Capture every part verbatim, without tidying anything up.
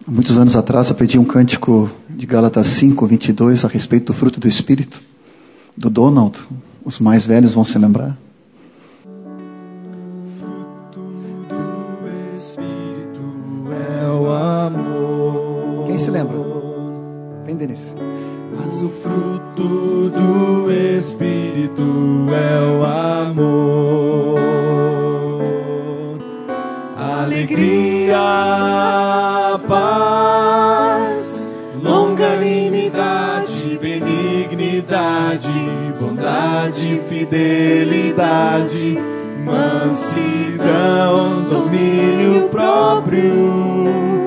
Há muitos anos atrás aprendi um cântico de Gálatas cinco, vinte e dois a respeito do fruto do Espírito, do Donald. Os mais velhos vão se lembrar. Fruto do Espírito é o amor. Quem se lembra? Vem, Denise. Mas o fruto do Espírito é o amor, alegria, paz, longanimidade, benignidade, bondade, fidelidade, mansidão, domínio próprio.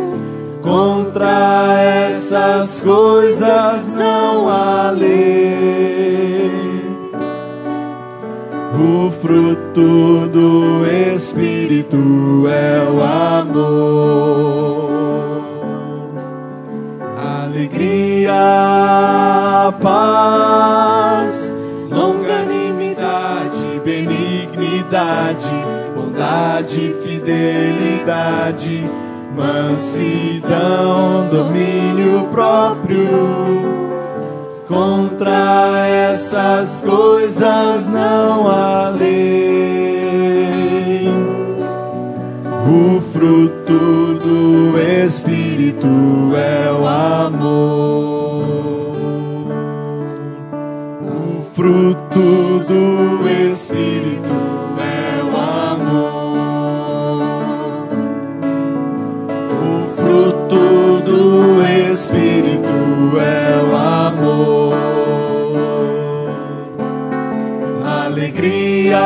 Contra essas coisas não há lei. O fruto do Espírito é o amor, alegria, paz, longanimidade, benignidade, bondade, fidelidade, mansidão, domínio próprio. Contra essas coisas não há lei. O fruto do Espírito é o amor. O fruto do Espírito é o amor. O fruto do Espírito é o amor. Alegria,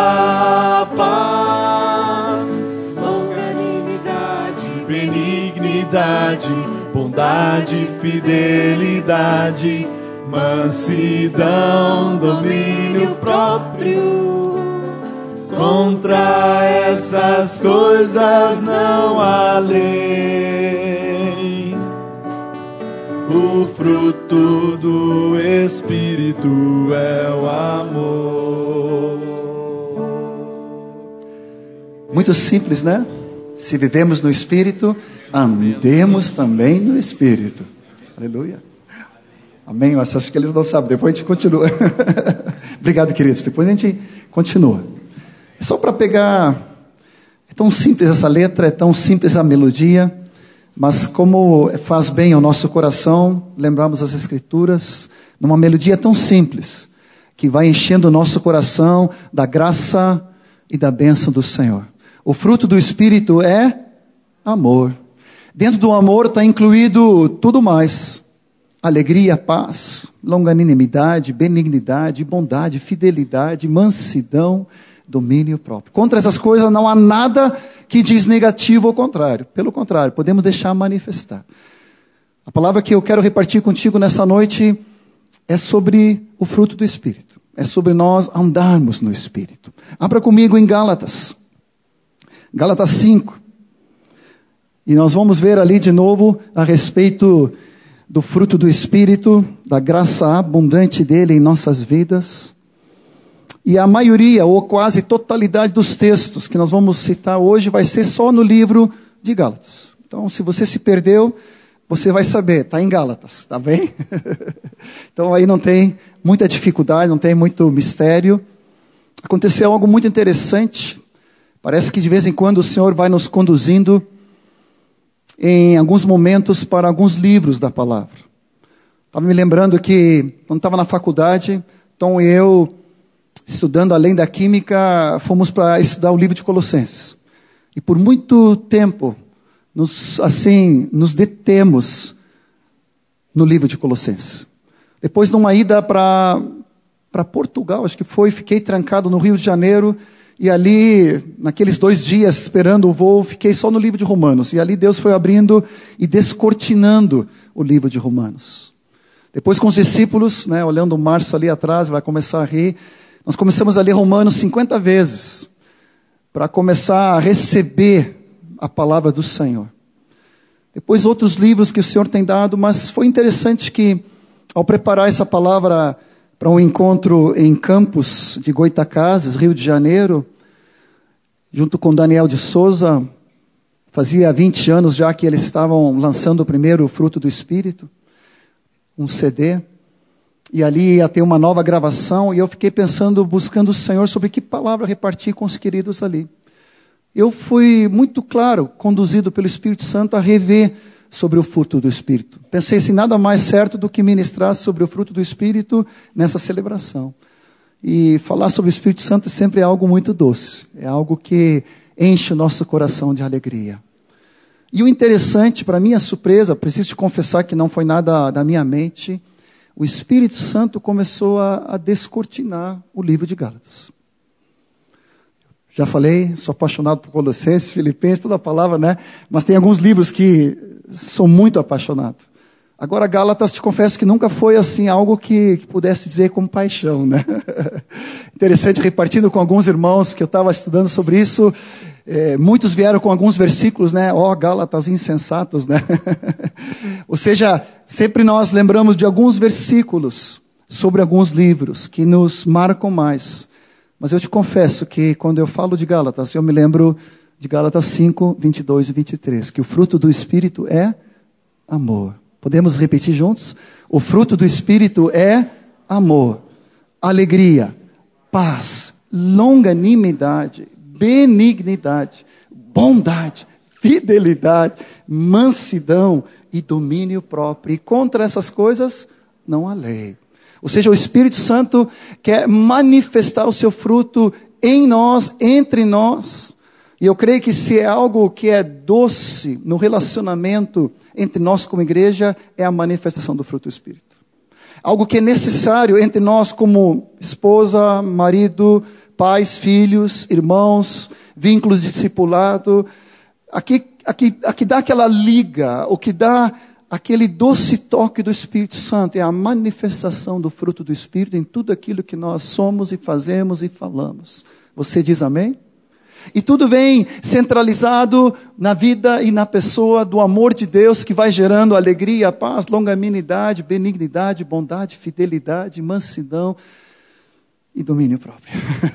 paz, longanimidade, benignidade, bondade, fidelidade, mansidão, domínio próprio. Contra essas coisas não há lei. O fruto do Espírito é o amor. Muito simples, né? Se vivemos no Espírito, andemos também no Espírito. Aleluia. Amém? Mas acho que eles não sabem. Depois a gente continua. Obrigado, queridos. Depois a gente continua. É só para pegar. É tão simples essa letra, é tão simples a melodia. Mas como faz bem ao nosso coração, lembramos as Escrituras, numa melodia tão simples, que vai enchendo o nosso coração da graça e da bênção do Senhor. O fruto do Espírito é amor. Dentro do amor está incluído tudo mais. Alegria, paz, longanimidade, benignidade, bondade, fidelidade, mansidão, domínio próprio. Contra essas coisas não há nada que diz negativo ou contrário. Pelo contrário, podemos deixar manifestar. A palavra que eu quero repartir contigo nessa noite é sobre o fruto do Espírito. É sobre nós andarmos no Espírito. Abra comigo em Gálatas. Gálatas cinco. E nós vamos ver ali de novo a respeito do fruto do Espírito, da graça abundante dele em nossas vidas. E a maioria, ou quase totalidade dos textos que nós vamos citar hoje vai ser só no livro de Gálatas. Então, se você se perdeu, você vai saber, está em Gálatas, tá bem? Então, aí não tem muita dificuldade, não tem muito mistério. Aconteceu algo muito interessante. Parece que de vez em quando o Senhor vai nos conduzindo em alguns momentos para alguns livros da palavra. Estava me lembrando que, quando estava na faculdade, Tom e eu, estudando além da química, fomos para estudar o livro de Colossenses. E por muito tempo, nos, assim, nos detemos no livro de Colossenses. Depois, numa ida para para Portugal, acho que foi, fiquei trancado no Rio de Janeiro, e ali, naqueles dois dias, esperando o voo, fiquei só no livro de Romanos. E ali Deus foi abrindo e descortinando o livro de Romanos. Depois com os discípulos, né, olhando o Márcio ali atrás, vai começar a rir, nós começamos a ler Romanos cinquenta vezes, para começar a receber a palavra do Senhor. Depois outros livros que o Senhor tem dado, mas foi interessante que, ao preparar essa palavra para um encontro em Campos de Goitacazes, Rio de Janeiro, junto com Daniel de Souza, Fazia vinte anos já que eles estavam lançando o primeiro Fruto do Espírito, um C D. E ali ia ter uma nova gravação, e eu fiquei pensando, buscando o Senhor, sobre que palavra repartir com os queridos ali. Eu fui muito claro, conduzido pelo Espírito Santo, a rever sobre o fruto do Espírito. Pensei assim, nada mais certo do que ministrar sobre o fruto do Espírito nessa celebração. E falar sobre o Espírito Santo sempre é algo muito doce, é algo que enche o nosso coração de alegria. E o interessante, para minha surpresa, preciso te confessar que não foi nada da minha mente, o Espírito Santo começou a, a descortinar o livro de Gálatas. Já falei, sou apaixonado por Colossenses, Filipenses, toda a palavra, né? Mas tem alguns livros que sou muito apaixonado. Agora, Gálatas, te confesso que nunca foi assim algo que, que pudesse dizer com paixão, né? Interessante, repartindo com alguns irmãos que eu estava estudando sobre isso, é, muitos vieram com alguns versículos, né? Ó, oh, Gálatas insensatos, né? Ou seja, sempre nós lembramos de alguns versículos sobre alguns livros que nos marcam mais. Mas eu te confesso que quando eu falo de Gálatas, eu me lembro de Gálatas cinco, vinte e dois e vinte e três, que o fruto do Espírito é amor. Podemos repetir juntos? O fruto do Espírito é amor, alegria, paz, longanimidade, benignidade, bondade, fidelidade, mansidão e domínio próprio. E contra essas coisas não há lei. Ou seja, o Espírito Santo quer manifestar o seu fruto em nós, entre nós. E eu creio que se é algo que é doce no relacionamento entre nós como igreja, é a manifestação do fruto do Espírito. Algo que é necessário entre nós como esposa, marido, pais, filhos, irmãos, vínculos de discipulado. Aqui, aqui, aqui dá aquela liga, o que dá aquele doce toque do Espírito Santo é a manifestação do fruto do Espírito em tudo aquilo que nós somos e fazemos e falamos. Você diz amém? E tudo vem centralizado na vida e na pessoa do amor de Deus, que vai gerando alegria, paz, longanimidade, benignidade, bondade, fidelidade, mansidão e domínio próprio.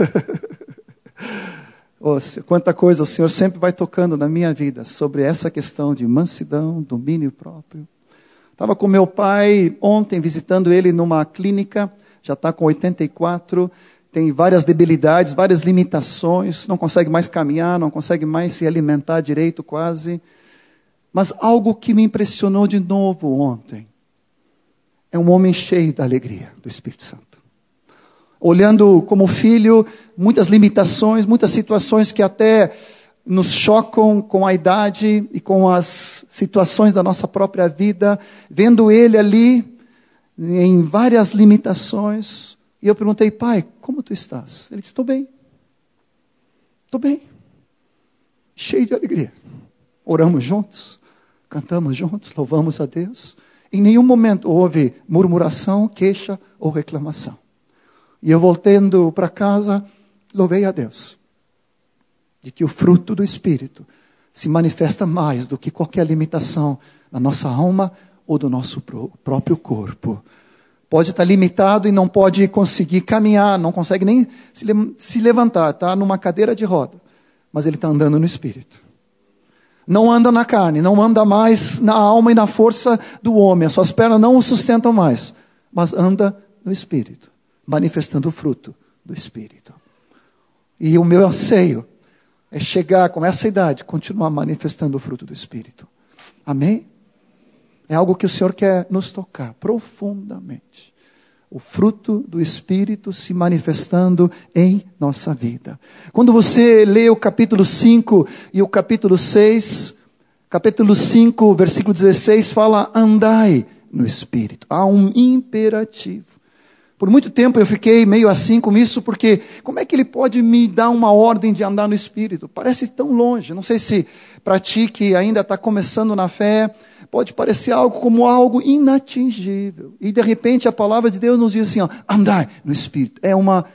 Oh, quanta coisa o Senhor sempre vai tocando na minha vida sobre essa questão de mansidão, domínio próprio. Estava com meu pai ontem, visitando ele numa clínica, já está com oitenta e quatro, tem várias debilidades, várias limitações, não consegue mais caminhar, não consegue mais se alimentar direito quase. Mas algo que me impressionou de novo ontem, é um homem cheio da alegria do Espírito Santo. Olhando como filho, muitas limitações, muitas situações que até nos chocam com a idade e com as situações da nossa própria vida, vendo ele ali em várias limitações. E eu perguntei, pai, como tu estás? Ele disse, estou bem. Estou bem. Cheio de alegria. Oramos juntos, cantamos juntos, louvamos a Deus. Em nenhum momento houve murmuração, queixa ou reclamação. E eu voltando para casa, louvei a Deus. De que o fruto do Espírito se manifesta mais do que qualquer limitação na nossa alma ou do nosso próprio corpo. Pode estar limitado e não pode conseguir caminhar, não consegue nem se, se levantar, está numa cadeira de roda. Mas ele está andando no Espírito. Não anda na carne, não anda mais na alma e na força do homem. As suas pernas não o sustentam mais, mas anda no Espírito, manifestando o fruto do Espírito. E o meu anseio é chegar com essa idade, continuar manifestando o fruto do Espírito. Amém? É algo que o Senhor quer nos tocar profundamente. O fruto do Espírito se manifestando em nossa vida. Quando você lê o capítulo cinco e o capítulo seis, capítulo cinco, versículo dezesseis, fala, andai no Espírito. Há um imperativo. Por muito tempo eu fiquei meio assim com isso, porque como é que ele pode me dar uma ordem de andar no Espírito? Parece tão longe. Não sei se para ti que ainda está começando na fé, pode parecer algo como algo inatingível. E de repente a palavra de Deus nos diz assim, ó, andai no Espírito. É uma,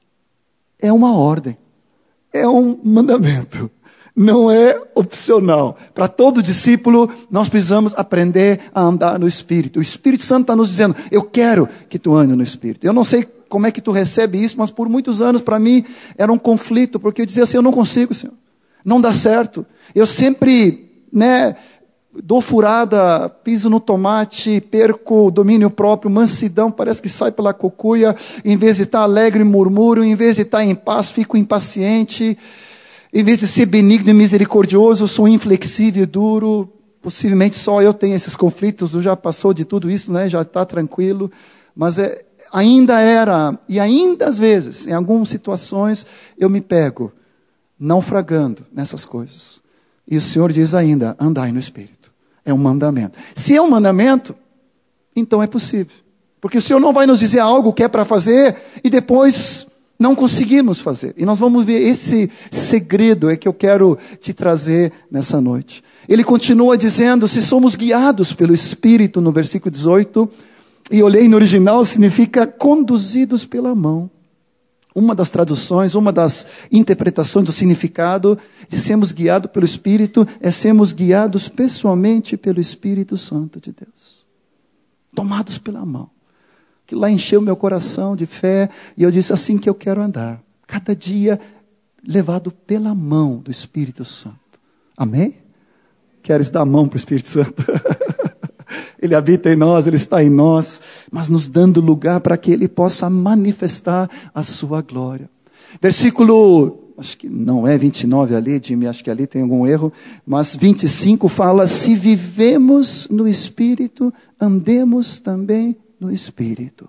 é uma ordem. É um mandamento. Não é opcional. Para todo discípulo, nós precisamos aprender a andar no Espírito. O Espírito Santo está nos dizendo, eu quero que tu ande no Espírito. Eu não sei como é que tu recebe isso, mas por muitos anos para mim era um conflito, porque eu dizia assim, eu não consigo, Senhor. Não dá certo. Eu sempre, né, dou furada, piso no tomate, perco o domínio próprio, mansidão, parece que sai pela cocuia. Em vez de estar alegre, murmuro. Em vez de estar em paz, fico impaciente. Em vez de ser benigno e misericordioso, sou inflexível e duro. Possivelmente só eu tenho esses conflitos. Tu já passou de tudo isso, né? Já está tranquilo. Mas é, ainda era, e ainda às vezes, em algumas situações, eu me pego naufragando nessas coisas. E o Senhor diz ainda, andai no Espírito. É um mandamento. Se é um mandamento, então é possível. Porque o Senhor não vai nos dizer algo que é para fazer e depois não conseguimos fazer. E nós vamos ver esse segredo é que eu quero te trazer nessa noite. Ele continua dizendo, se somos guiados pelo Espírito, no versículo dezoito, e olhei no original, significa conduzidos pela mão. Uma das traduções, uma das interpretações do significado de sermos guiados pelo Espírito é sermos guiados pessoalmente pelo Espírito Santo de Deus. Tomados pela mão. Que lá encheu meu coração de fé e eu disse assim que eu quero andar. Cada dia levado pela mão do Espírito Santo. Amém? Queres dar a mão para o Espírito Santo? Ele habita em nós, Ele está em nós, mas nos dando lugar para que Ele possa manifestar a sua glória. Versículo, acho que não é vinte e nove ali, Jimmy, acho que ali tem algum erro, mas vinte e cinco fala, se vivemos no Espírito, andemos também no Espírito.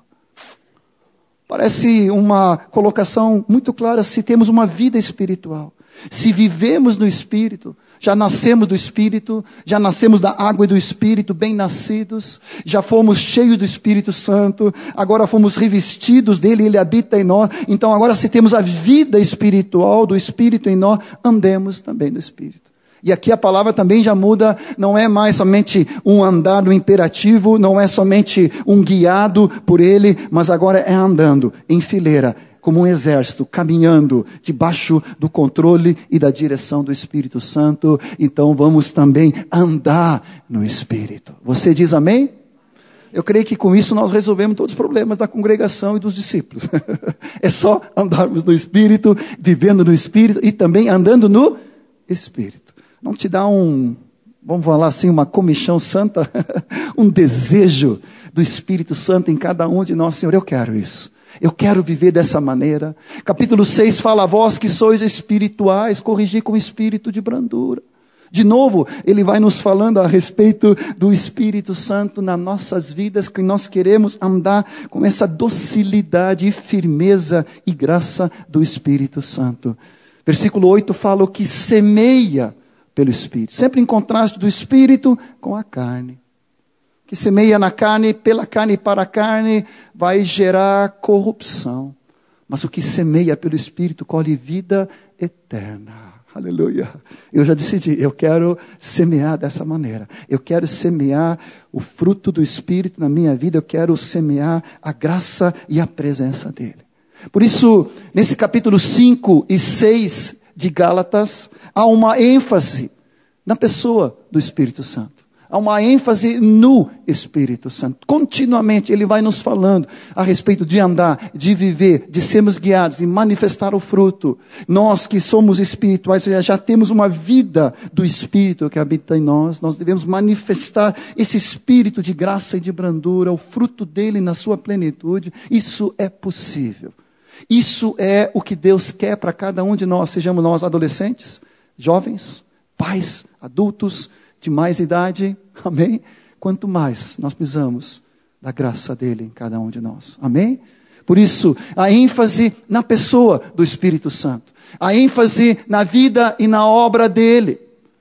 Parece uma colocação muito clara, se temos uma vida espiritual. Se vivemos no Espírito, já nascemos do Espírito, já nascemos da água e do Espírito, bem nascidos, já fomos cheios do Espírito Santo, agora fomos revestidos dele, ele habita em nós. Então agora se temos a vida espiritual do Espírito em nós, andemos também no Espírito. E aqui a palavra também já muda, não é mais somente um andar no imperativo, não é somente um guiado por ele, mas agora é andando em fileira, como um exército, caminhando debaixo do controle e da direção do Espírito Santo. Então vamos também andar no Espírito. Você diz amém? Eu creio que com isso nós resolvemos todos os problemas da congregação e dos discípulos. É só andarmos no Espírito, vivendo no Espírito e também andando no Espírito. Não te dá um, vamos falar assim, uma comichão santa, um desejo do Espírito Santo em cada um de nós. Senhor, eu quero isso. Eu quero viver dessa maneira. Capítulo seis fala, vós que sois espirituais, corrigir com espírito de brandura. De novo, ele vai nos falando a respeito do Espírito Santo nas nossas vidas, que nós queremos andar com essa docilidade e firmeza e graça do Espírito Santo. Versículo oito fala o que semeia pelo Espírito. Sempre em contraste do Espírito com a carne. Que semeia na carne, pela carne e para a carne, vai gerar corrupção. Mas o que semeia pelo Espírito colhe vida eterna. Aleluia. Eu já decidi, eu quero semear dessa maneira. Eu quero semear o fruto do Espírito na minha vida. Eu quero semear a graça e a presença dEle. Por isso, nesse capítulo cinco e seis de Gálatas, há uma ênfase na pessoa do Espírito Santo. Há uma ênfase no Espírito Santo. Continuamente ele vai nos falando a respeito de andar, de viver, de sermos guiados e manifestar o fruto. Nós que somos espirituais, já, já temos uma vida do Espírito que habita em nós. Nós devemos manifestar esse Espírito de graça e de brandura, o fruto dele na sua plenitude. Isso é possível. Isso é o que Deus quer para cada um de nós, sejamos nós adolescentes, jovens, pais, adultos, de mais idade, amém? Quanto mais nós precisamos da graça dele em cada um de nós, amém? Por isso, a ênfase na pessoa do Espírito Santo, a ênfase na vida e na obra dele,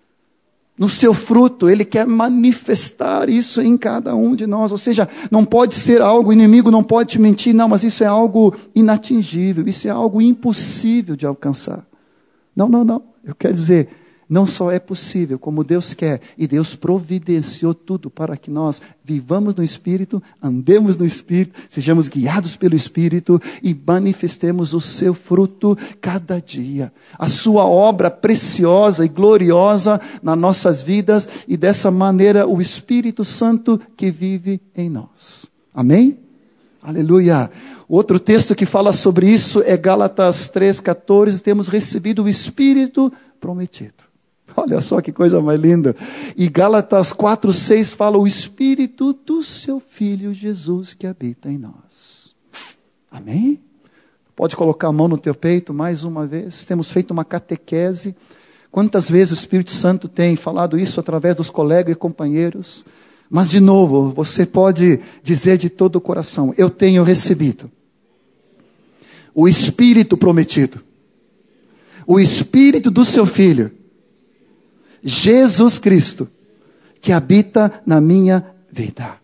no seu fruto, ele quer manifestar isso em cada um de nós, ou seja, não pode ser algo, o inimigo não pode te mentir, não, mas isso é algo inatingível, isso é algo impossível de alcançar. Não, não, não, eu quero dizer, não só é possível, como Deus quer, e Deus providenciou tudo para que nós vivamos no Espírito, andemos no Espírito, sejamos guiados pelo Espírito e manifestemos o seu fruto cada dia. A sua obra preciosa e gloriosa nas nossas vidas e dessa maneira o Espírito Santo que vive em nós. Amém? Aleluia. Outro texto que fala sobre isso é Gálatas três, quatorze. Temos recebido o Espírito prometido. Olha só que coisa mais linda. E Gálatas quatro, seis fala o Espírito do seu Filho Jesus que habita em nós. Amém? Pode colocar a mão no teu peito mais uma vez. Temos feito uma catequese. Quantas vezes o Espírito Santo tem falado isso através dos colegas e companheiros? Mas de novo, você pode dizer de todo o coração: eu tenho recebido o Espírito prometido. O Espírito do seu Filho, Jesus Cristo, que habita na minha vida.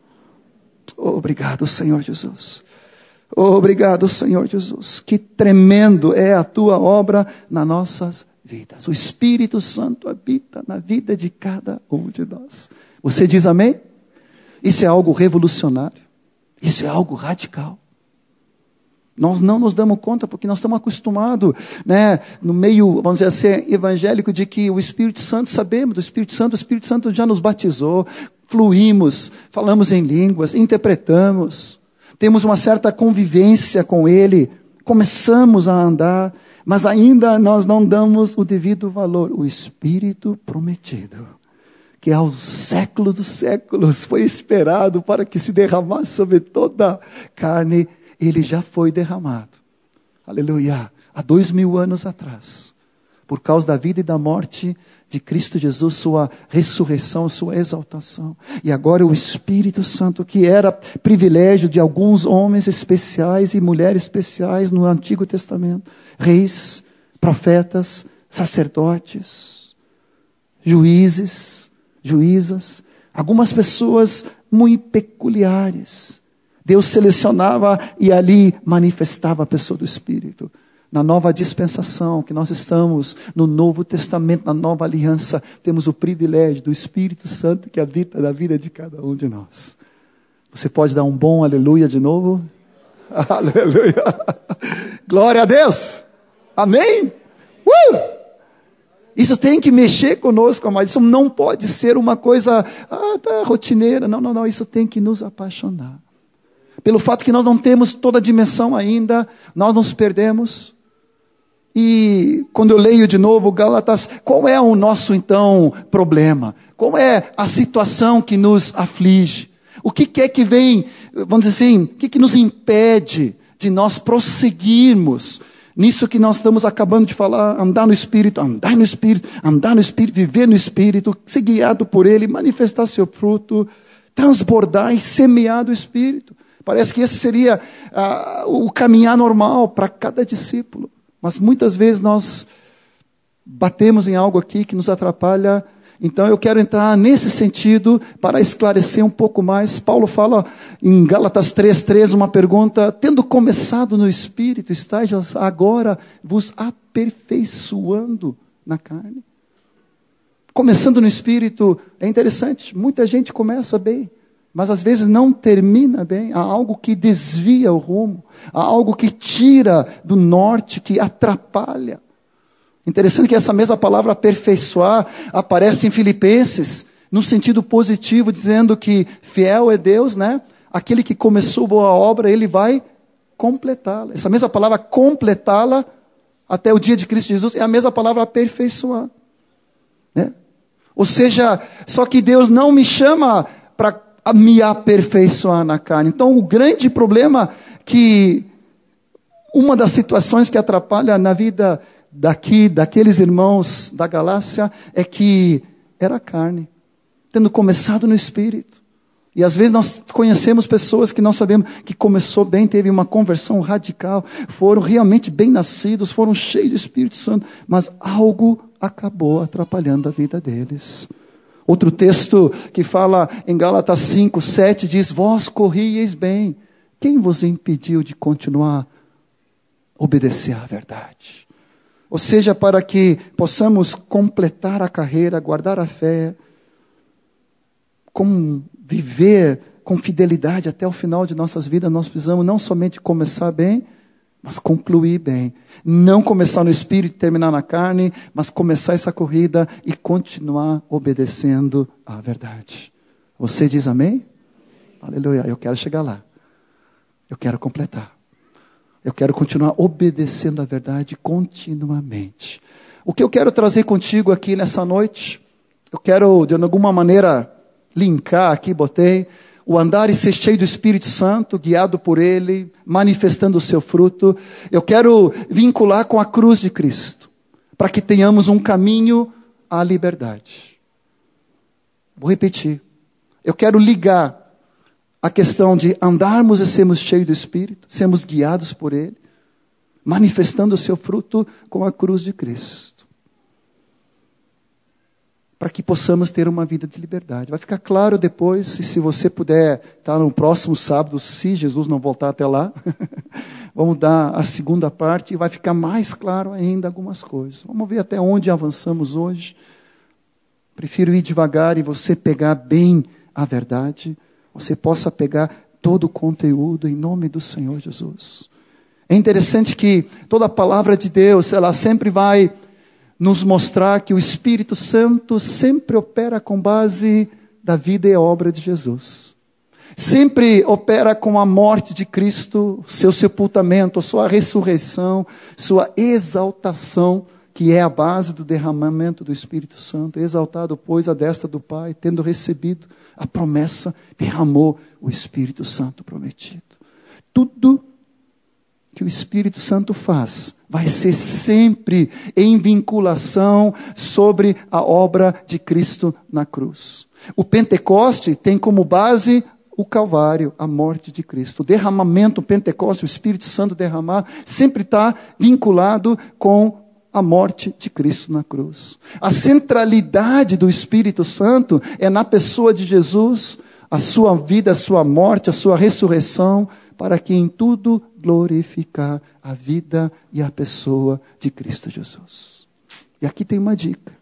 Obrigado, Senhor Jesus. Obrigado, Senhor Jesus. Que tremendo é a tua obra nas nossas vidas. O Espírito Santo habita na vida de cada um de nós. Você diz amém? Isso é algo revolucionário. Isso é algo radical. Nós não nos damos conta porque nós estamos acostumados, né, no meio, vamos dizer assim, evangélico, de que o Espírito Santo, sabemos do Espírito Santo, o Espírito Santo já nos batizou, fluímos, falamos em línguas, interpretamos, temos uma certa convivência com Ele, começamos a andar, mas ainda nós não damos o devido valor. O Espírito prometido, que aos séculos dos séculos foi esperado para que se derramasse sobre toda a carne, ele já foi derramado. Aleluia. Há dois mil anos atrás. Por causa da vida e da morte de Cristo Jesus, sua ressurreição, sua exaltação. E agora o Espírito Santo, que era privilégio de alguns homens especiais e mulheres especiais no Antigo Testamento. Reis, profetas, sacerdotes, juízes, juízas. Algumas pessoas muito peculiares. Deus selecionava e ali manifestava a pessoa do Espírito. Na nova dispensação, que nós estamos no Novo Testamento, na nova aliança, temos o privilégio do Espírito Santo que habita na vida de cada um de nós. Você pode dar um bom aleluia de novo? Aleluia! Glória a Deus! Amém? Uh! Isso tem que mexer conosco, amado. Isso não pode ser uma coisa ah, tá, rotineira. Não, não, não. Isso tem que nos apaixonar. Pelo fato que nós não temos toda a dimensão ainda, nós nos perdemos. E quando eu leio de novo Gálatas, qual é o nosso então problema? Qual é a situação que nos aflige? O que é que vem, vamos dizer assim, o que, que nos impede de nós prosseguirmos nisso que nós estamos acabando de falar, andar no Espírito, andar no Espírito, andar no Espírito, viver no Espírito, ser guiado por Ele, manifestar seu fruto, transbordar e semear do Espírito. Parece que esse seria uh, o caminhar normal para cada discípulo. Mas muitas vezes nós batemos em algo aqui que nos atrapalha. Então eu quero entrar nesse sentido para esclarecer um pouco mais. Paulo fala em Gálatas três, três, uma pergunta: tendo começado no Espírito, estáis agora vos aperfeiçoando na carne? Começando no Espírito é interessante. Muita gente começa bem, mas às vezes não termina bem. Há algo que desvia o rumo. Há algo que tira do norte, que atrapalha. Interessante que essa mesma palavra aperfeiçoar aparece em Filipenses, no sentido positivo, dizendo que fiel é Deus, né? Aquele que começou boa obra, Ele vai completá-la. Essa mesma palavra completá-la até o dia de Cristo Jesus é a mesma palavra aperfeiçoar. Né? Ou seja, só que Deus não me chama para a me aperfeiçoar na carne. Então o grande problema que uma das situações que atrapalha na vida daqui, daqueles irmãos da Galácia, é que era a carne, tendo começado no Espírito. E às vezes nós conhecemos pessoas que nós sabemos que começou bem, teve uma conversão radical, foram realmente bem nascidos, foram cheios do Espírito Santo, mas algo acabou atrapalhando a vida deles. Outro texto que fala em Gálatas cinco, sete, diz: vós corrieis bem, quem vos impediu de continuar a obedecer à verdade? Ou seja, para que possamos completar a carreira, guardar a fé, como viver com fidelidade até o final de nossas vidas, nós precisamos não somente começar bem, mas concluir bem. Não começar no Espírito e terminar na carne, mas começar essa corrida e continuar obedecendo à verdade. Você diz amém? Aleluia, eu quero chegar lá. Eu quero completar. Eu quero continuar obedecendo a verdade continuamente. O que eu quero trazer contigo aqui nessa noite, eu quero de alguma maneira linkar aqui, botei, o andar e ser cheio do Espírito Santo, guiado por Ele, manifestando o seu fruto. Eu quero vincular com a cruz de Cristo, para que tenhamos um caminho à liberdade. Vou repetir. Eu quero ligar a questão de andarmos e sermos cheios do Espírito, sermos guiados por Ele, manifestando o seu fruto com a cruz de Cristo. Para que possamos ter uma vida de liberdade. Vai ficar claro depois, e se você puder estar no próximo sábado, se Jesus não voltar até lá, vamos dar a segunda parte e vai ficar mais claro ainda algumas coisas. Vamos ver até onde avançamos hoje. Prefiro ir devagar e você pegar bem a verdade, você possa pegar todo o conteúdo em nome do Senhor Jesus. É interessante que toda a palavra de Deus, ela sempre vai nos mostrar que o Espírito Santo sempre opera com base da vida e obra de Jesus. Sempre opera com a morte de Cristo, seu sepultamento, sua ressurreição, sua exaltação, que é a base do derramamento do Espírito Santo. Exaltado, pois, à destra do Pai, tendo recebido a promessa, derramou o Espírito Santo prometido. Tudo que o Espírito Santo faz vai ser sempre em vinculação sobre a obra de Cristo na cruz. O Pentecoste tem como base o Calvário, a morte de Cristo. O derramamento, o Pentecoste, o Espírito Santo derramar, sempre está vinculado com a morte de Cristo na cruz. A centralidade do Espírito Santo é na pessoa de Jesus, a sua vida, a sua morte, a sua ressurreição, para que em tudo glorificar a vida e a pessoa de Cristo Jesus. E aqui tem uma dica.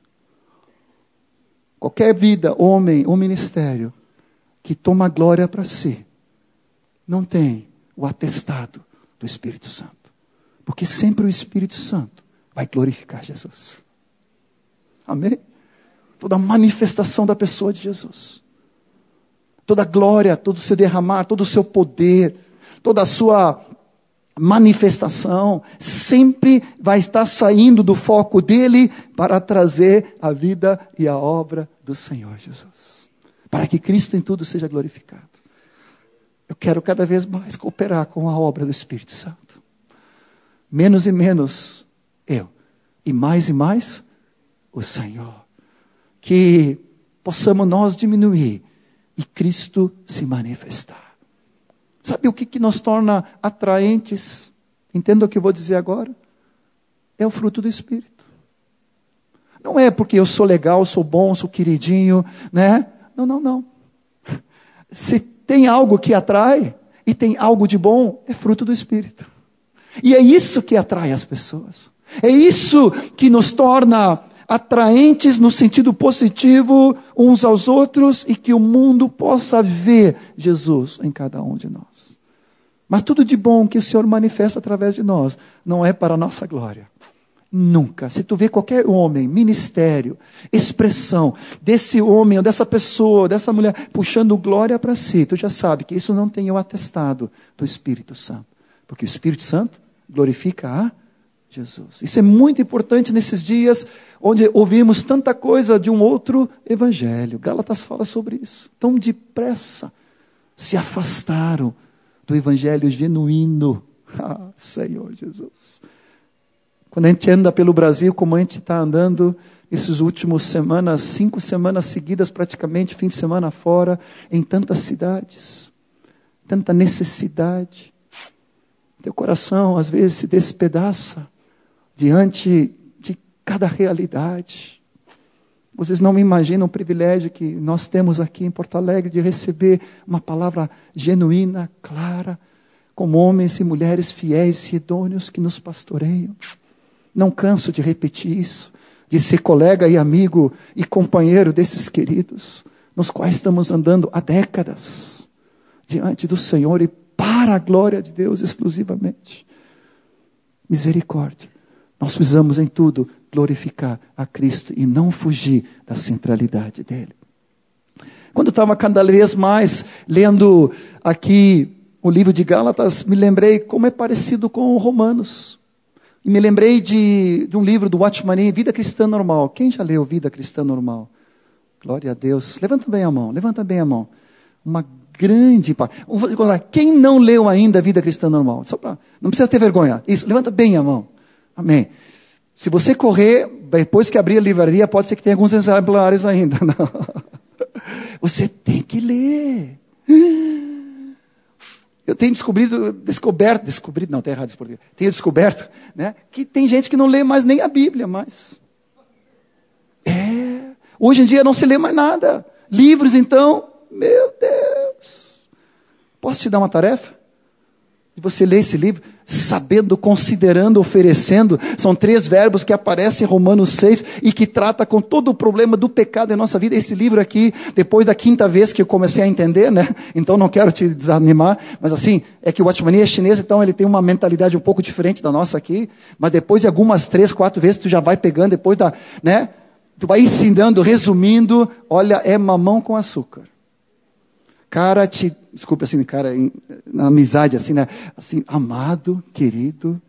Qualquer vida, homem ou ministério, que toma glória para si, não tem o atestado do Espírito Santo. Porque sempre o Espírito Santo vai glorificar Jesus. Amém? Toda a manifestação da pessoa de Jesus. Toda a glória, todo o seu derramar, todo o seu poder, toda a sua manifestação, sempre vai estar saindo do foco dele para trazer a vida e a obra do Senhor Jesus. Para que Cristo em tudo seja glorificado. Eu quero cada vez mais cooperar com a obra do Espírito Santo. Menos e menos eu. E mais e mais o Senhor. Que possamos nós diminuir e Cristo se manifestar. Sabe o que, que nos torna atraentes? Entenda o que eu vou dizer agora? É o fruto do Espírito. Não é porque eu sou legal, sou bom, sou queridinho, né? Não, não, não. Se tem algo que atrai, e tem algo de bom, é fruto do Espírito. E é isso que atrai as pessoas. É isso que nos torna atraentes no sentido positivo uns aos outros e que o mundo possa ver Jesus em cada um de nós. Mas tudo de bom que o Senhor manifesta através de nós não é para a nossa glória. Nunca. Se tu vê qualquer homem, ministério, expressão desse homem ou dessa pessoa, dessa mulher puxando glória para si, tu já sabe que isso não tem o atestado do Espírito Santo. Porque o Espírito Santo glorifica a Jesus. Isso é muito importante nesses dias onde ouvimos tanta coisa de um outro evangelho. Gálatas fala sobre isso. Tão depressa se afastaram do evangelho genuíno. Ah, Senhor Jesus. Quando a gente anda pelo Brasil, como a gente está andando essas últimas semanas, cinco semanas seguidas praticamente, fim de semana fora, em tantas cidades, tanta necessidade. Teu coração às vezes se despedaça diante de cada realidade. Vocês não me imaginam o privilégio que nós temos aqui em Porto Alegre de receber uma palavra genuína, clara, como homens e mulheres fiéis e idôneos que nos pastoreiam. Não canso de repetir isso, de ser colega e amigo e companheiro desses queridos, nos quais estamos andando há décadas, diante do Senhor e para a glória de Deus exclusivamente. Misericórdia. Nós precisamos em tudo glorificar a Cristo e não fugir da centralidade dele. Quando eu estava cada vez mais lendo aqui o livro de Gálatas, me lembrei como é parecido com Romanos. E me lembrei de, de um livro do Watchman Nee, Vida Cristã Normal. Quem já leu Vida Cristã Normal? Glória a Deus. Levanta bem a mão, levanta bem a mão. Uma grande parte. Quem não leu ainda Vida Cristã Normal? Só pra, não precisa ter vergonha. Isso, levanta bem a mão. Amém. Se você correr, depois que abrir a livraria, pode ser que tenha alguns exemplares ainda. Não. Você tem que ler. Eu tenho descobrido, descoberto, descobrido, não, está errado esse português. Tenho descoberto, né, que tem gente que não lê mais nem a Bíblia mais. É. Hoje em dia não se lê mais nada. Livros, então, meu Deus. Posso te dar uma tarefa? E você lê esse livro, sabendo, considerando, oferecendo. São três verbos que aparecem em Romanos seis e que trata com todo o problema do pecado em nossa vida. Esse livro aqui, depois da quinta vez que eu comecei a entender, né? Então não quero te desanimar, mas assim, é que o Watchman Nee é chinês, então ele tem uma mentalidade um pouco diferente da nossa aqui. Mas depois de algumas três, quatro vezes, tu já vai pegando, depois da, né? Tu vai ensinando, resumindo, olha, é mamão com açúcar. Cara, te, desculpe assim, cara, na amizade assim, né? Assim, amado, querido,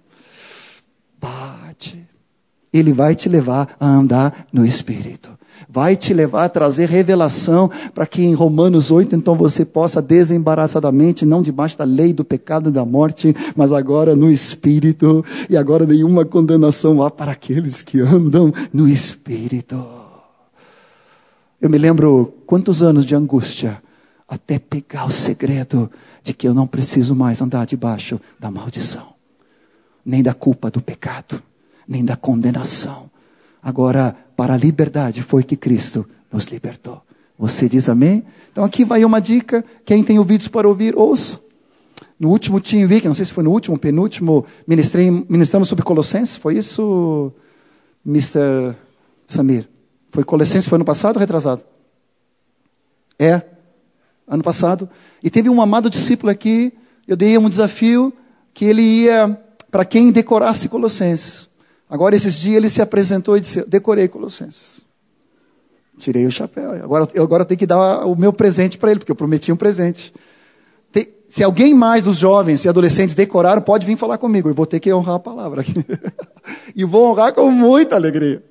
bate. Ele vai te levar a andar no Espírito. Vai te levar a trazer revelação para que em Romanos oito, então você possa desembaraçadamente, não debaixo da lei do pecado e da morte, mas agora no Espírito. E agora nenhuma condenação há para aqueles que andam no Espírito. Eu me lembro quantos anos de angústia até pegar o segredo de que eu não preciso mais andar debaixo da maldição, nem da culpa do pecado, nem da condenação. Agora, para a liberdade foi que Cristo nos libertou. Você diz amém? Então aqui vai uma dica, quem tem ouvidos para ouvir, ouça. No último Team Week, não sei se foi no último, penúltimo, ministrei, ministramos sobre Colossenses, foi isso, mister Samir? Foi Colossenses, foi ano passado ou retrasado? É, ano passado. E teve um amado discípulo aqui, eu dei um desafio, que ele ia, para quem decorasse Colossenses. Agora, esses dias, ele se apresentou e disse, decorei Colossenses. Tirei o chapéu. Agora, eu agora tenho que dar o meu presente para ele, porque eu prometi um presente. Tem, se alguém mais dos jovens e adolescentes decoraram, pode vir falar comigo. Eu vou ter que honrar a palavra aqui. E vou honrar com muita alegria.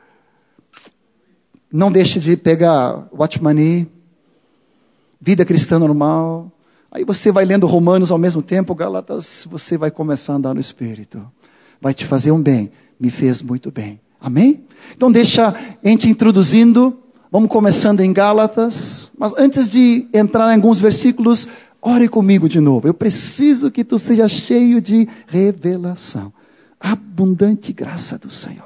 Não deixe de pegar Watchman Nee, Vida Cristã Normal. Aí você vai lendo Romanos ao mesmo tempo, Gálatas, você vai começar a andar no Espírito. Vai te fazer um bem. Me fez muito bem. Amém? Então deixa a gente introduzindo. Vamos começando em Gálatas. Mas antes de entrar em alguns versículos, ore comigo de novo. Eu preciso que tu seja cheio de revelação. Abundante graça do Senhor.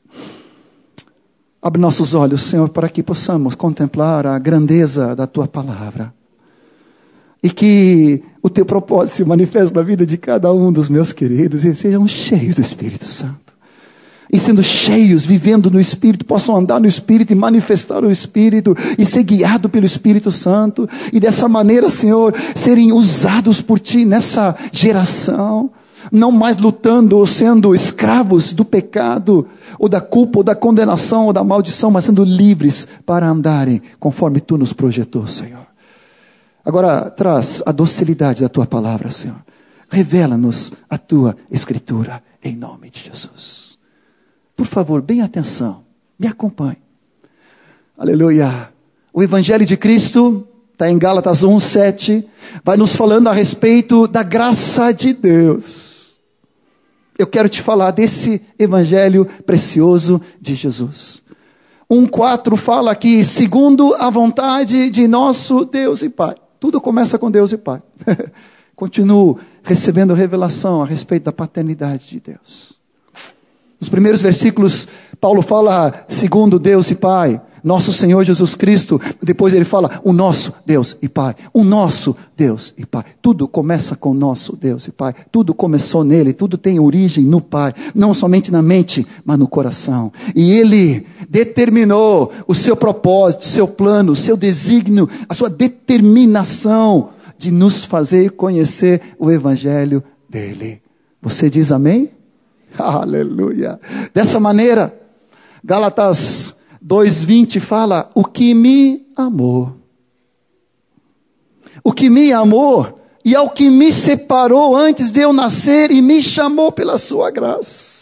Abre nossos olhos, Senhor, para que possamos contemplar a grandeza da Tua palavra. E que o Teu propósito se manifeste na vida de cada um dos meus queridos e sejam cheios do Espírito Santo. E sendo cheios, vivendo no Espírito, possam andar no Espírito e manifestar o Espírito e ser guiado pelo Espírito Santo. E dessa maneira, Senhor, serem usados por Ti nessa geração. Não mais lutando ou sendo escravos do pecado, ou da culpa, ou da condenação, ou da maldição, mas sendo livres para andarem conforme Tu nos projetou, Senhor. Agora, traz a docilidade da Tua palavra, Senhor. Revela-nos a Tua Escritura, em nome de Jesus. Por favor, bem atenção, me acompanhe. Aleluia. O Evangelho de Cristo está em Gálatas um, sete, vai nos falando a respeito da graça de Deus. Eu quero te falar desse Evangelho precioso de Jesus. um, quatro fala aqui, segundo a vontade de nosso Deus e Pai. Tudo começa com Deus e Pai. Continuo recebendo revelação a respeito da paternidade de Deus. Nos primeiros versículos, Paulo fala, segundo Deus e Pai, nosso Senhor Jesus Cristo. Depois ele fala, o nosso Deus e Pai. O nosso Deus e Pai. Tudo começa com o nosso Deus e Pai. Tudo começou nele. Tudo tem origem no Pai. Não somente na mente, mas no coração. E ele determinou o seu propósito, o seu plano, o seu desígnio, a sua determinação de nos fazer conhecer o Evangelho dele. Você diz amém? Aleluia. Dessa maneira, Gálatas dois, vinte fala, o que me amou. O que me amou e ao que me separou antes de eu nascer e me chamou pela sua graça.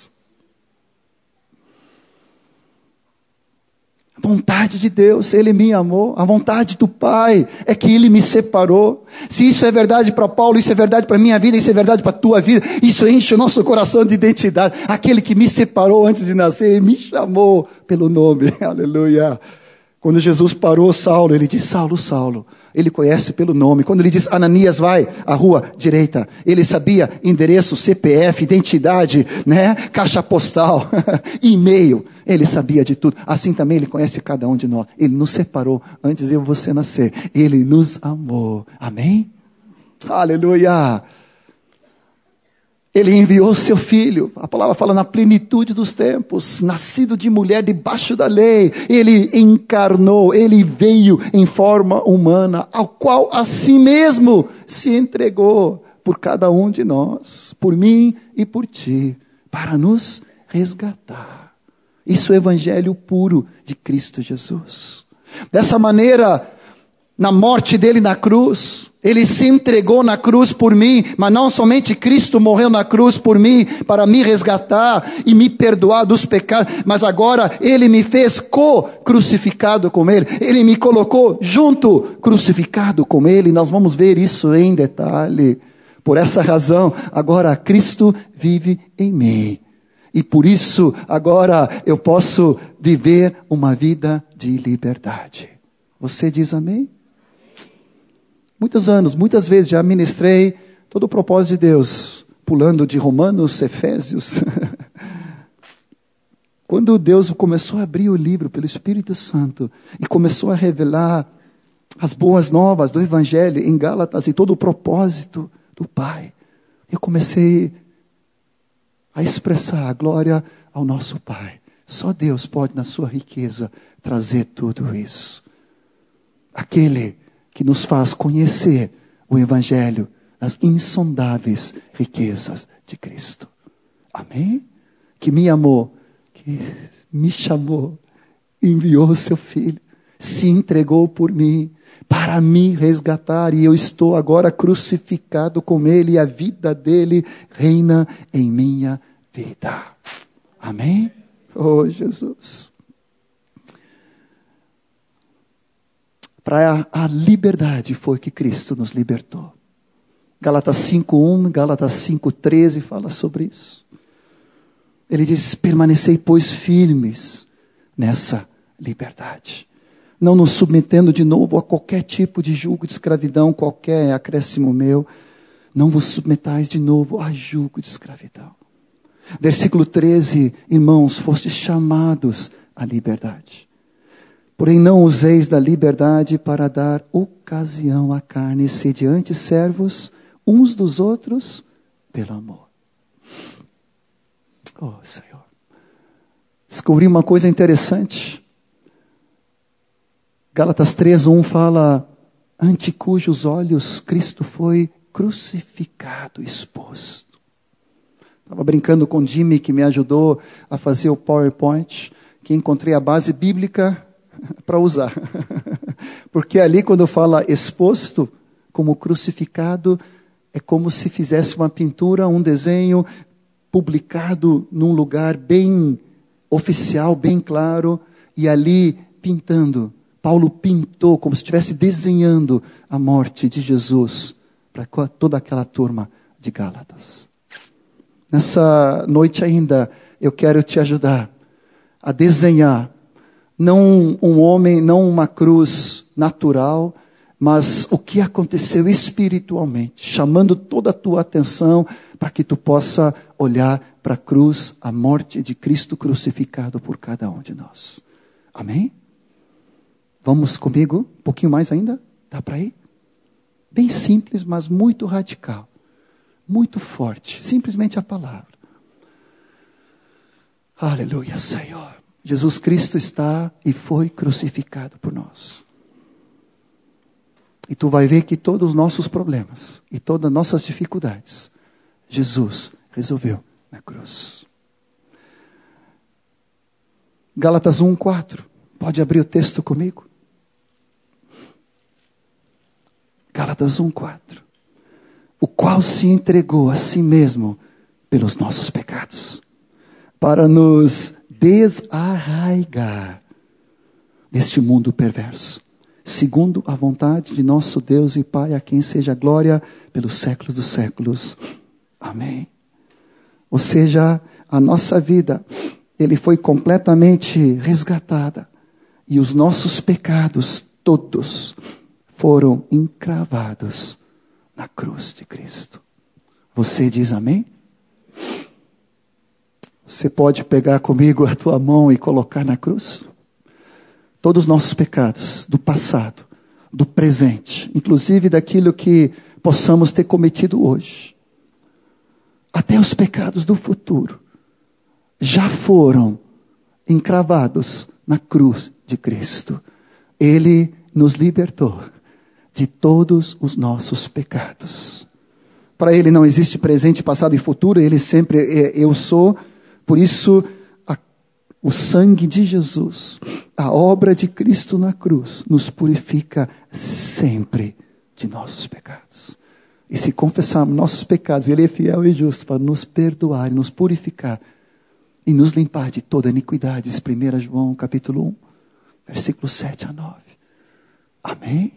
A vontade de Deus, Ele me amou. A vontade do Pai é que Ele me separou. Se isso é verdade para Paulo, isso é verdade para a minha vida, isso é verdade para a tua vida, isso enche o nosso coração de identidade. Aquele que me separou antes de nascer, Ele me chamou pelo nome. Aleluia. Quando Jesus parou Saulo, Ele disse: Saulo, Saulo. Ele conhece pelo nome. Quando Ele diz: Ananias, vai à rua direita, Ele sabia endereço, C P F, identidade, né? Caixa postal, e-mail. Ele sabia de tudo. Assim também Ele conhece cada um de nós. Ele nos separou antes de eu e você nascer. Ele nos amou. Amém? Aleluia. Ele enviou seu filho, a palavra fala na plenitude dos tempos, nascido de mulher debaixo da lei. Ele encarnou, ele veio em forma humana, ao qual a si mesmo se entregou por cada um de nós, por mim e por ti, para nos resgatar. Isso é o evangelho puro de Cristo Jesus. Dessa maneira, na morte dele na cruz, ele se entregou na cruz por mim, mas não somente Cristo morreu na cruz por mim, para me resgatar e me perdoar dos pecados, mas agora ele me fez co-crucificado com ele, ele me colocou junto, crucificado com ele. Nós vamos ver isso em detalhe. Por essa razão, agora Cristo vive em mim, e por isso agora eu posso viver uma vida de liberdade. Você diz amém? Muitos anos, muitas vezes já ministrei todo o propósito de Deus, pulando de Romanos, Efésios. Quando Deus começou a abrir o livro pelo Espírito Santo e começou a revelar as boas novas do Evangelho em Gálatas e todo o propósito do Pai, eu comecei a expressar a glória ao nosso Pai. Só Deus pode, na sua riqueza, trazer tudo isso. Aquele que nos faz conhecer o Evangelho, as insondáveis riquezas de Cristo. Amém? Que me amou, que me chamou, enviou o seu Filho, se entregou por mim, para me resgatar, e eu estou agora crucificado com Ele, e a vida dEle reina em minha vida. Amém? Oh, Jesus. Para a liberdade foi que Cristo nos libertou. Gálatas cinco um, Gálatas cinco treze fala sobre isso. Ele diz: permanecei, pois, firmes nessa liberdade, não nos submetendo de novo a qualquer tipo de jugo de escravidão, qualquer acréscimo meu. Não vos submetais de novo a jugo de escravidão. Versículo treze, irmãos, fostes chamados à liberdade. Porém não useis da liberdade para dar ocasião à carne, sede antes servos uns dos outros pelo amor. Oh, Senhor. Descobri uma coisa interessante. Gálatas três um fala: ante cujos olhos Cristo foi crucificado, exposto. Estava brincando com o Jimmy, que me ajudou a fazer o PowerPoint, que encontrei a base bíblica para usar. Porque ali, quando fala exposto como crucificado, é como se fizesse uma pintura, um desenho publicado num lugar bem oficial, bem claro, e ali pintando. Paulo pintou como se estivesse desenhando a morte de Jesus para toda aquela turma de Gálatas. Nessa noite ainda, eu quero te ajudar a desenhar não um homem, não uma cruz natural, mas o que aconteceu espiritualmente, chamando toda a tua atenção para que tu possa olhar para a cruz, a morte de Cristo crucificado por cada um de nós. Amém? Vamos comigo? Um pouquinho mais ainda? Dá para ir? Bem simples, mas muito radical. Muito forte. Simplesmente a palavra. Aleluia, Senhor. Jesus Cristo está e foi crucificado por nós. E tu vai ver que todos os nossos problemas e todas as nossas dificuldades, Jesus resolveu na cruz. Gálatas um, quatro. Pode abrir o texto comigo? Gálatas um, quatro. qual se entregou a si mesmo pelos nossos pecados, para nos desarraigar deste mundo perverso, segundo a vontade de nosso Deus e Pai, a quem seja a glória pelos séculos dos séculos. Amém. Ou seja, a nossa vida, ele foi completamente resgatada, e os nossos pecados todos foram encravados na cruz de Cristo. Você diz amém? Você pode pegar comigo a tua mão e colocar na cruz? Todos os nossos pecados, do passado, do presente, inclusive daquilo que possamos ter cometido hoje, até os pecados do futuro, já foram encravados na cruz de Cristo. Ele nos libertou de todos os nossos pecados. Para Ele não existe presente, passado e futuro, Ele sempre é eu sou. Por isso, a, o sangue de Jesus, a obra de Cristo na cruz, nos purifica sempre de nossos pecados. E se confessarmos nossos pecados, Ele é fiel e justo para nos perdoar e nos purificar e nos limpar de toda iniquidade. primeiro João capítulo um, versículos sete a nove. Amém?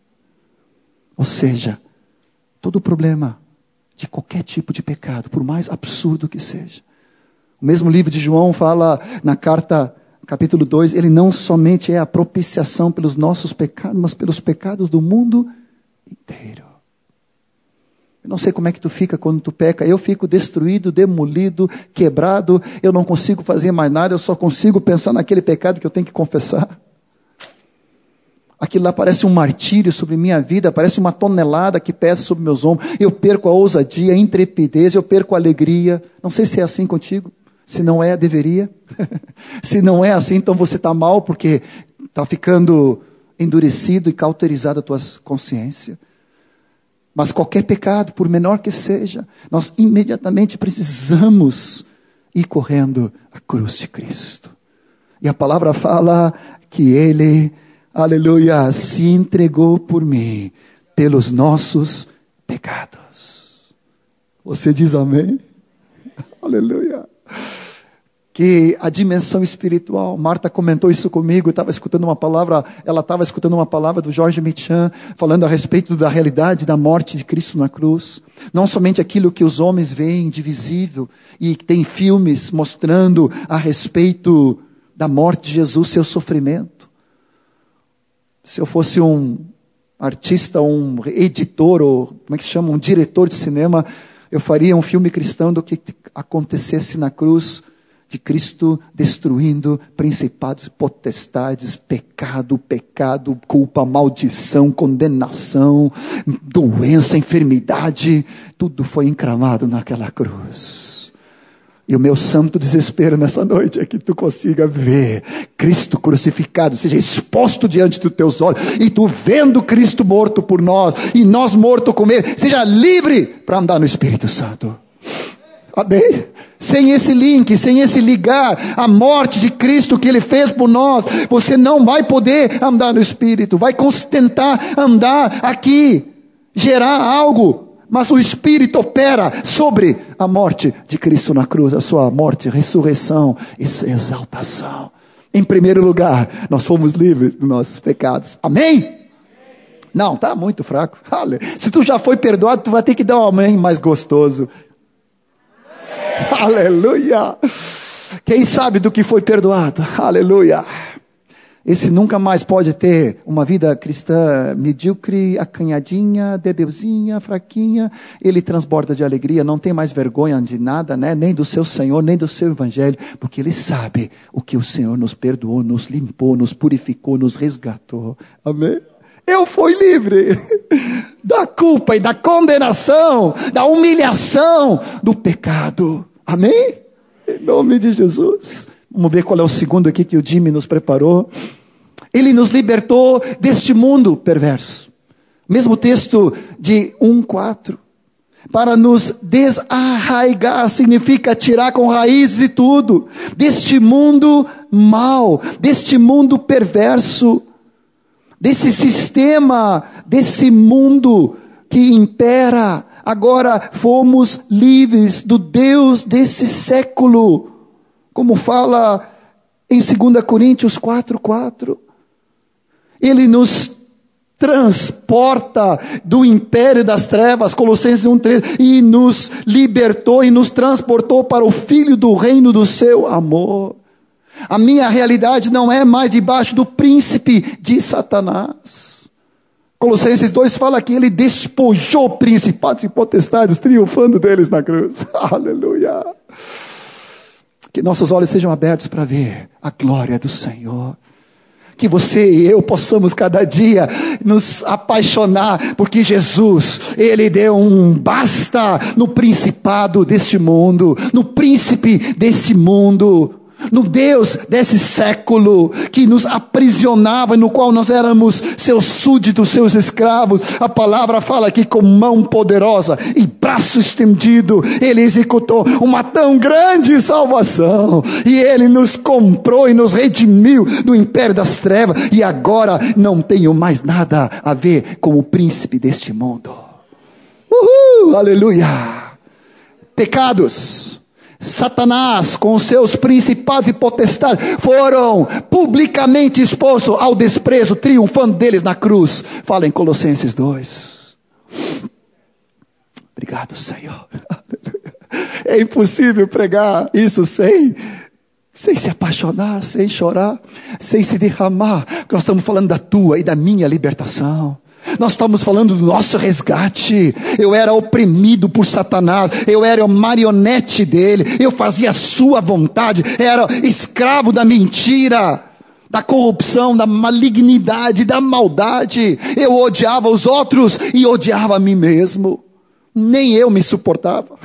Ou seja, todo problema de qualquer tipo de pecado, por mais absurdo que seja. O mesmo livro de João fala na carta, capítulo dois, ele não somente é a propiciação pelos nossos pecados, mas pelos pecados do mundo inteiro. Eu não sei como é que tu fica quando tu peca. Eu fico destruído, demolido, quebrado. Eu não consigo fazer mais nada. Eu só consigo pensar naquele pecado que eu tenho que confessar. Aquilo lá parece um martírio sobre minha vida. Parece uma tonelada que pesa sobre meus ombros. Eu perco a ousadia, a intrepidez. Eu perco a alegria. Não sei se é assim contigo. Se não é, deveria. Se não é assim, então você está mal, porque está ficando endurecido e cauterizada a tua consciência. Mas qualquer pecado, por menor que seja, nós imediatamente precisamos ir correndo à cruz de Cristo. E a palavra fala que Ele, aleluia, se entregou por mim, pelos nossos pecados. Você diz amém? Aleluia. Que a dimensão espiritual, Marta comentou isso comigo, estava escutando uma palavra, ela estava escutando uma palavra do Jorge Michan, falando a respeito da realidade da morte de Cristo na cruz. Não somente aquilo que os homens veem de visível, e tem filmes mostrando a respeito da morte de Jesus, seu sofrimento. Se eu fosse um artista, um editor, ou como é que chama, um diretor de cinema, eu faria um filme cristão do que acontecesse na cruz de Cristo, destruindo principados e potestades, pecado, pecado, culpa, maldição, condenação, doença, enfermidade, tudo foi encravado naquela cruz. E o meu santo desespero nessa noite é que tu consiga ver Cristo crucificado, seja exposto diante dos teus olhos, e tu vendo Cristo morto por nós, e nós morto com Ele, seja livre para andar no Espírito Santo. Amém? Sem esse link, sem esse ligar, a morte de Cristo que Ele fez por nós, você não vai poder andar no Espírito, vai tentar andar aqui, gerar algo, mas o Espírito opera sobre a morte de Cristo na cruz, a sua morte, ressurreição e exaltação. Em primeiro lugar, nós fomos livres dos nossos pecados. Amém? Não, está muito fraco. Se tu já foi perdoado, tu vai ter que dar um amém mais gostoso. Aleluia! Quem sabe do que foi perdoado? Aleluia! Esse nunca mais pode ter uma vida cristã medíocre, acanhadinha, debeuzinha, fraquinha. Ele transborda de alegria, não tem mais vergonha de nada, né? Nem do seu Senhor, nem do seu Evangelho, porque ele sabe o que o Senhor nos perdoou, nos limpou, nos purificou, nos resgatou. Amém? Eu fui livre da culpa e da condenação, da humilhação, do pecado. Amém? Em nome de Jesus. Vamos ver qual é o segundo aqui que o Jimmy nos preparou. Ele nos libertou deste mundo perverso. Mesmo texto de um, quatro. Para nos desarraigar, significa tirar com raízes e tudo. Deste mundo mau, deste mundo perverso. Desse sistema, desse mundo que impera. Agora fomos livres do Deus desse século. Como fala em dois Coríntios quatro, quatro. Ele nos transporta do império das trevas, Colossenses um, três, e nos libertou e nos transportou para o Filho do reino do seu amor. A minha realidade não é mais debaixo do príncipe de Satanás. Colossenses dois fala que ele despojou principados e potestades, triunfando deles na cruz. Aleluia! Que nossos olhos sejam abertos para ver a glória do Senhor. Que você e eu possamos cada dia nos apaixonar, porque Jesus, Ele deu um basta no principado deste mundo, no príncipe desse mundo, no Deus desse século, que nos aprisionava, no qual nós éramos seus súditos, seus escravos. A palavra fala que com mão poderosa e braço estendido, Ele executou uma tão grande salvação, e Ele nos comprou e nos redimiu do império das trevas, e agora não tenho mais nada a ver com o príncipe deste mundo. Uhul, aleluia. Pecados, Satanás com os seus principados e potestades foram publicamente expostos ao desprezo, triunfando deles na cruz. Fala em Colossenses dois. Obrigado, Senhor. É impossível pregar isso sem, sem se apaixonar, sem chorar, sem se derramar. Nós estamos falando da tua e da minha libertação. Nós estamos falando do nosso resgate. Eu era oprimido por Satanás, eu era marionete dele, eu fazia a sua vontade, era escravo da mentira, da corrupção, da malignidade, da maldade. Eu odiava os outros e odiava a mim mesmo. Nem eu me suportava.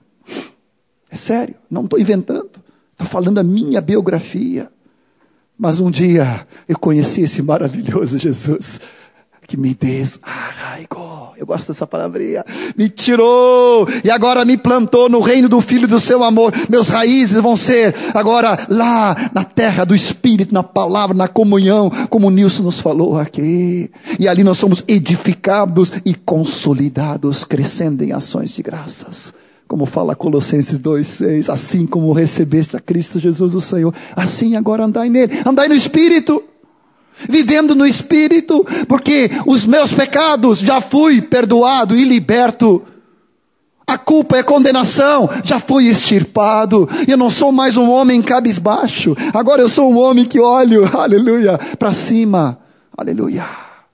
É sério, não estou inventando, estou falando a minha biografia. Mas um dia eu conheci esse maravilhoso Jesus, que me desarraigou. Eu gosto dessa palavrinha. Me tirou e agora me plantou no reino do Filho do seu amor. Meus raízes vão ser agora lá na terra do Espírito, na palavra, na comunhão, como o Nilson nos falou aqui. E ali nós somos edificados e consolidados, crescendo em ações de graças. Como fala Colossenses dois, seis. Assim como recebeste a Cristo Jesus o Senhor, assim agora andai nele. Andai no Espírito. Vivendo no Espírito, porque os meus pecados já fui perdoado e liberto. A culpa é condenação, já fui extirpado. Eu não sou mais um homem cabisbaixo, agora eu sou um homem que olho, aleluia, para cima, aleluia.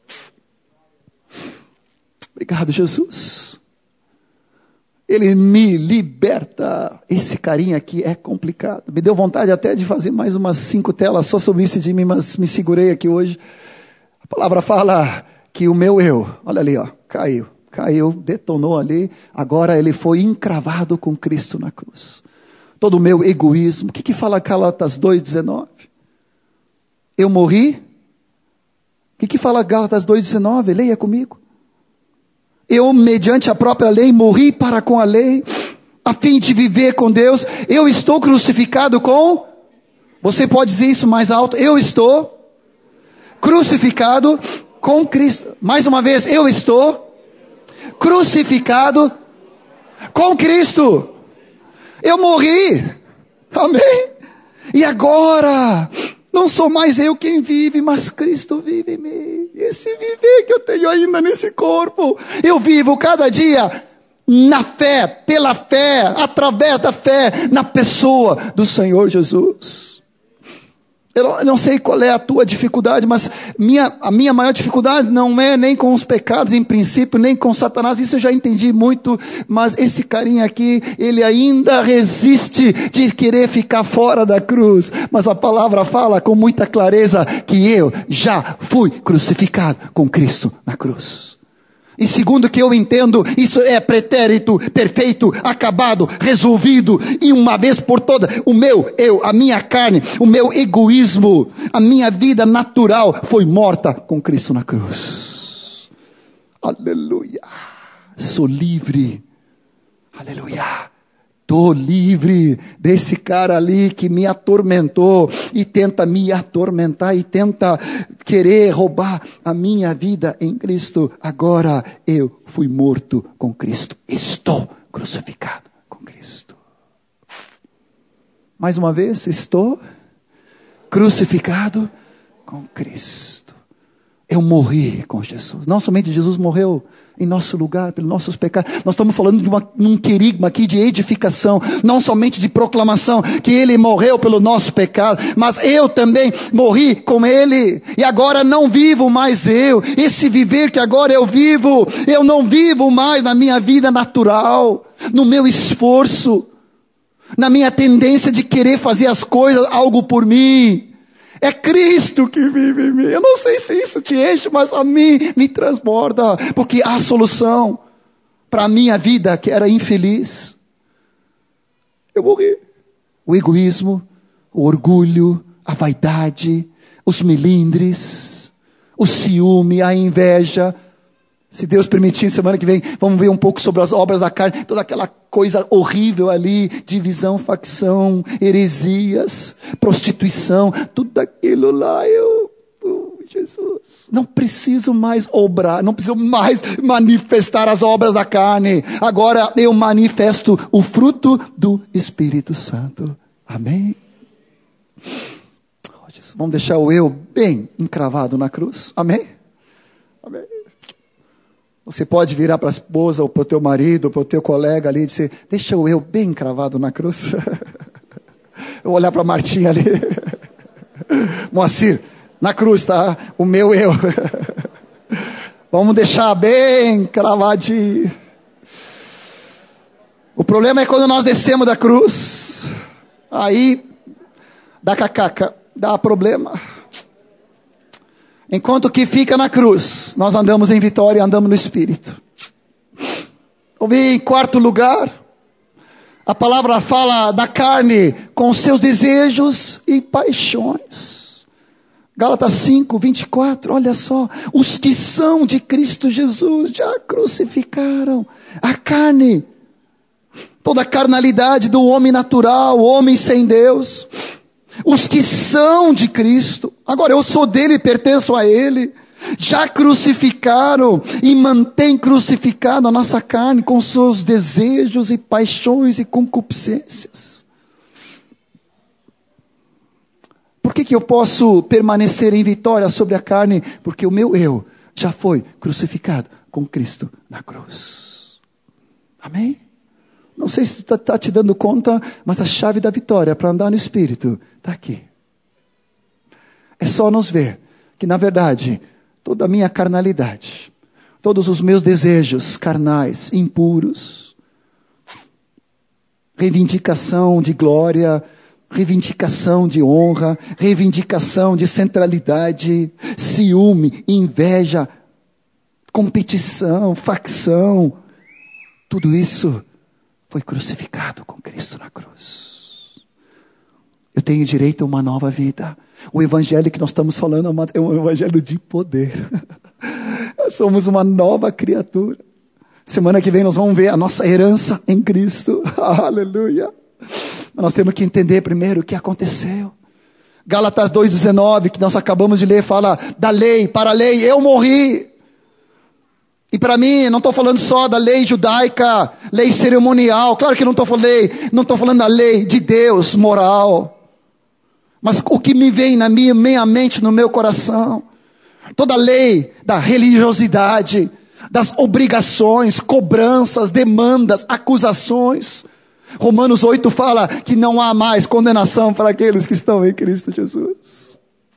Obrigado, Jesus. Ele me liberta. Esse carinha aqui é complicado. Me deu vontade até de fazer mais umas cinco telas só sobre isso de mim, mas me segurei aqui hoje. A palavra fala que o meu eu, olha ali, ó, caiu. Caiu, detonou ali. Agora ele foi encravado com Cristo na cruz. Todo o meu egoísmo. O que que fala Gálatas dois, dezenove? Eu morri? O que que fala Gálatas dois, dezenove? Leia comigo. Eu, mediante a própria lei, morri para com a lei, a fim de viver com Deus. Eu estou crucificado com... Você pode dizer isso mais alto? Eu estou crucificado com Cristo. Mais uma vez, eu estou crucificado com Cristo. Eu morri. Amém? E agora... não sou mais eu quem vive, mas Cristo vive em mim. Esse viver que eu tenho ainda nesse corpo, eu vivo cada dia na fé, pela fé, através da fé, na pessoa do Senhor Jesus. Eu não, eu não sei qual é a tua dificuldade, mas minha, a minha maior dificuldade não é nem com os pecados em princípio, nem com Satanás, isso eu já entendi muito, mas esse carinha aqui, ele ainda resiste de querer ficar fora da cruz, mas a palavra fala com muita clareza que eu já fui crucificado com Cristo na cruz. E segundo que eu entendo, isso é pretérito, perfeito, acabado, resolvido. E uma vez por todas, o meu eu, a minha carne, o meu egoísmo, a minha vida natural foi morta com Cristo na cruz. Aleluia. Sou livre. Aleluia. Estou livre desse cara ali que me atormentou e tenta me atormentar e tenta querer roubar a minha vida em Cristo. Agora eu fui morto com Cristo. Estou crucificado com Cristo. Mais uma vez, estou crucificado com Cristo. Eu morri com Jesus. Não somente Jesus morreu em nosso lugar, pelos nossos pecados. Nós estamos falando de uma, um querigma aqui de edificação, não somente de proclamação, que Ele morreu pelo nosso pecado, mas eu também morri com Ele, e agora não vivo mais eu. Esse viver que agora eu vivo, eu não vivo mais na minha vida natural, no meu esforço, na minha tendência de querer fazer as coisas, algo por mim. É Cristo que vive em mim. Eu não sei se isso te enche, mas a mim me transborda. Porque há solução para a minha vida que era infeliz. Eu morri. O egoísmo, o orgulho, a vaidade, os melindres, o ciúme, a inveja. Se Deus permitir, semana que vem, vamos ver um pouco sobre as obras da carne, toda aquela coisa horrível ali, divisão, facção, heresias, prostituição, tudo aquilo lá, eu, oh, Jesus, não preciso mais obrar, não preciso mais manifestar as obras da carne, agora eu manifesto o fruto do Espírito Santo, amém? Oh, Jesus, vamos deixar o eu bem encravado na cruz, amém? Amém? Você pode virar para a esposa, ou para o teu marido, ou para o teu colega ali e dizer, deixa o eu bem cravado na cruz. Eu vou olhar para a Martinha ali. Moacir, na cruz, tá? O meu eu. Vamos deixar bem cravadinho. O problema é quando nós descemos da cruz. Aí, dá cacaca, dá problema. Enquanto que fica na cruz, nós andamos em vitória e andamos no Espírito. Ouvi em quarto lugar, a palavra fala da carne com seus desejos e paixões. Gálatas cinco, vinte e quatro, olha só. Os que são de Cristo Jesus já crucificaram a carne. Toda a carnalidade do homem natural, o homem sem Deus. Os que são de Cristo, agora eu sou dele e pertenço a ele, já crucificaram e mantém crucificado a nossa carne com seus desejos e paixões e concupiscências. Por que que eu posso permanecer em vitória sobre a carne? Porque o meu eu já foi crucificado com Cristo na cruz. Amém? Não sei se tu está te dando conta, mas a chave da vitória para andar no Espírito está aqui. É só nos ver que, na verdade, toda a minha carnalidade, todos os meus desejos carnais, impuros, reivindicação de glória, reivindicação de honra, reivindicação de centralidade, ciúme, inveja, competição, facção, tudo isso foi crucificado com Cristo na cruz. Eu tenho direito a uma nova vida. O evangelho que nós estamos falando é um evangelho de poder. Nós somos uma nova criatura. Semana que vem nós vamos ver a nossa herança em Cristo. Aleluia. Mas nós temos que entender primeiro o que aconteceu. Gálatas dois, dezenove, que nós acabamos de ler, fala da lei, para a lei eu morri. E para mim, não estou falando só da lei judaica, lei cerimonial. Claro que não estou falando, não estou falando da lei de Deus, moral. Mas o que me vem na minha, minha mente, no meu coração. Toda a lei da religiosidade, das obrigações, cobranças, demandas, acusações. Romanos oito fala que não há mais condenação para aqueles que estão em Cristo Jesus.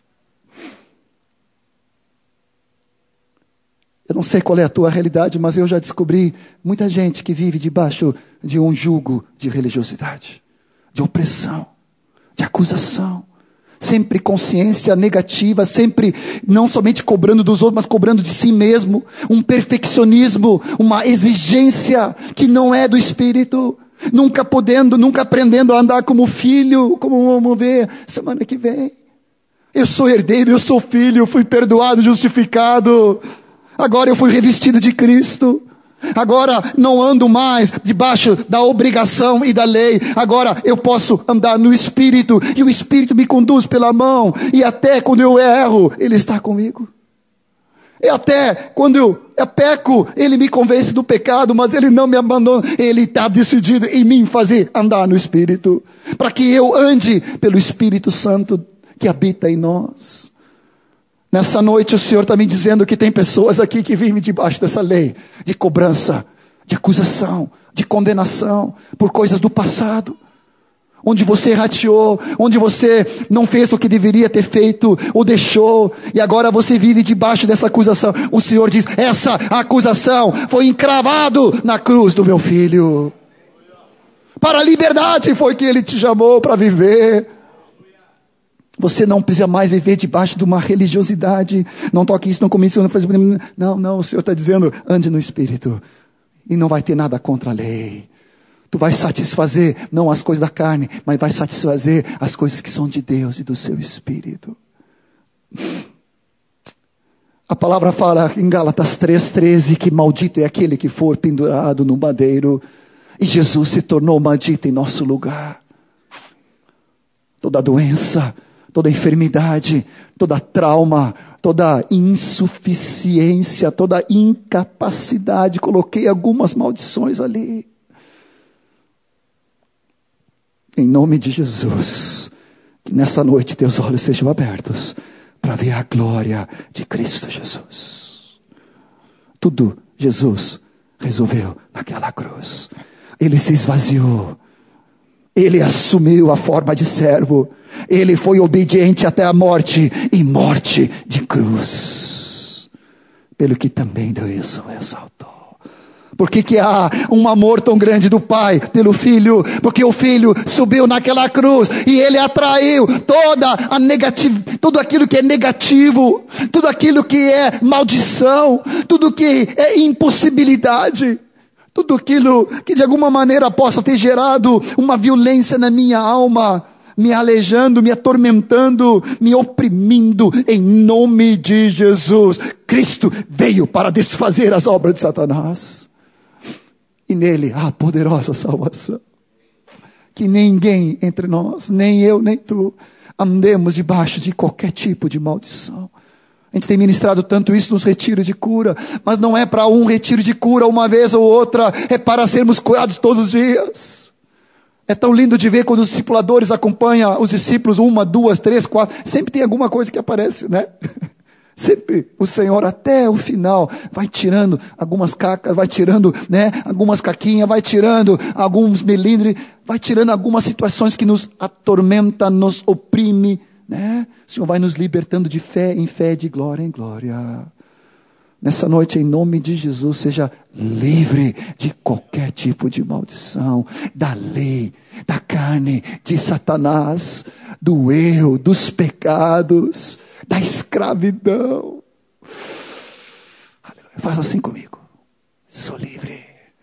Eu não sei qual é a tua realidade, mas eu já descobri muita gente que vive debaixo de um jugo de religiosidade, de opressão, de acusação, sempre consciência negativa, sempre não somente cobrando dos outros, mas cobrando de si mesmo, um perfeccionismo, uma exigência que não é do Espírito, nunca podendo, nunca aprendendo a andar como filho, como vamos ver semana que vem. Eu sou herdeiro, eu sou filho, eu fui perdoado, justificado. Agora eu fui revestido de Cristo. Agora não ando mais debaixo da obrigação e da lei. Agora eu posso andar no Espírito. E o Espírito me conduz pela mão. E até quando eu erro, Ele está comigo. E até quando eu, eu peco, Ele me convence do pecado, mas Ele não me abandona. Ele está decidido em mim fazer andar no Espírito. Para que eu ande pelo Espírito Santo que habita em nós. Nessa noite o Senhor está me dizendo que tem pessoas aqui que vivem debaixo dessa lei de cobrança, de acusação, de condenação por coisas do passado. Onde você rateou, onde você não fez o que deveria ter feito ou deixou, e agora você vive debaixo dessa acusação. O Senhor diz, essa acusação foi encravado na cruz do meu filho. Para a liberdade foi que Ele te chamou para viver. Você não precisa mais viver debaixo de uma religiosidade. Não toque isso, não come isso, não faz... Não, não, o Senhor está dizendo, ande no Espírito. E não vai ter nada contra a lei. Tu vai satisfazer, não as coisas da carne, mas vai satisfazer as coisas que são de Deus e do seu Espírito. A palavra fala em Gálatas três, treze, que maldito é aquele que for pendurado no madeiro. E Jesus se tornou maldito em nosso lugar. Toda doença, toda enfermidade, toda trauma, toda insuficiência, toda incapacidade. Coloquei algumas maldições ali. Em nome de Jesus, que nessa noite teus olhos sejam abertos para ver a glória de Cristo Jesus. Tudo Jesus resolveu naquela cruz. Ele se esvaziou. Ele assumiu a forma de servo. Ele foi obediente até a morte, e morte de cruz. Pelo que também Deus o exaltou. Por que que há um amor tão grande do Pai pelo Filho? Porque o Filho subiu naquela cruz e Ele atraiu toda a negativ... tudo aquilo que é negativo, tudo aquilo que é maldição, tudo que é impossibilidade. Tudo aquilo que de alguma maneira possa ter gerado uma violência na minha alma, me aleijando, me atormentando, me oprimindo, em nome de Jesus. Cristo veio para desfazer as obras de Satanás. E nele há poderosa salvação. Que ninguém entre nós, nem eu, nem tu, andemos debaixo de qualquer tipo de maldição. A gente tem ministrado tanto isso nos retiros de cura, mas não é para um retiro de cura uma vez ou outra, é para sermos curados todos os dias. É tão lindo de ver quando os discipuladores acompanham os discípulos, uma, duas, três, quatro, sempre tem alguma coisa que aparece, né? Sempre o Senhor até o final vai tirando algumas cacas, vai tirando, né, algumas caquinhas, vai tirando alguns melindres, vai tirando algumas situações que nos atormentam, nos oprime, né? O Senhor vai nos libertando de fé em fé, de glória em glória. Nessa noite, em nome de Jesus, seja livre de qualquer tipo de maldição, da lei, da carne, de Satanás, do erro, dos pecados, da escravidão. Aleluia. Faz assim comigo. Sou livre.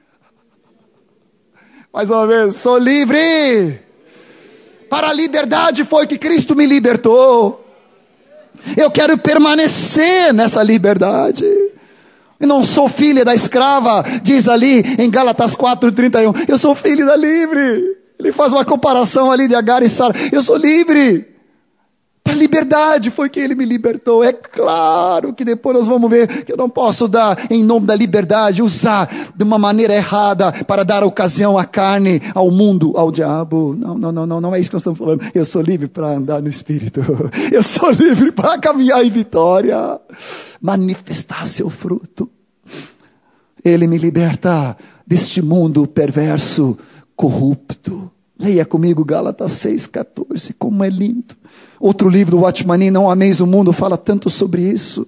Mais uma vez, sou livre. Para a liberdade foi que Cristo me libertou. Eu quero permanecer nessa liberdade. Eu não sou filha da escrava, diz ali em Gálatas quatro, trinta e um. Eu sou filho da livre. Ele faz uma comparação ali de Agar e Sara. Eu sou livre. Para a liberdade foi que Ele me libertou. É claro que depois nós vamos ver que eu não posso dar, em nome da liberdade, usar de uma maneira errada para dar ocasião à carne, ao mundo, ao diabo. Não, não, não, não, não é isso que nós estamos falando. Eu sou livre para andar no Espírito. Eu sou livre para caminhar em vitória. Manifestar seu fruto. Ele me liberta deste mundo perverso, corrupto. Leia comigo Gálatas seis, quatorze, como é lindo. Outro livro do Watchman, Não Ameis o Mundo, fala tanto sobre isso.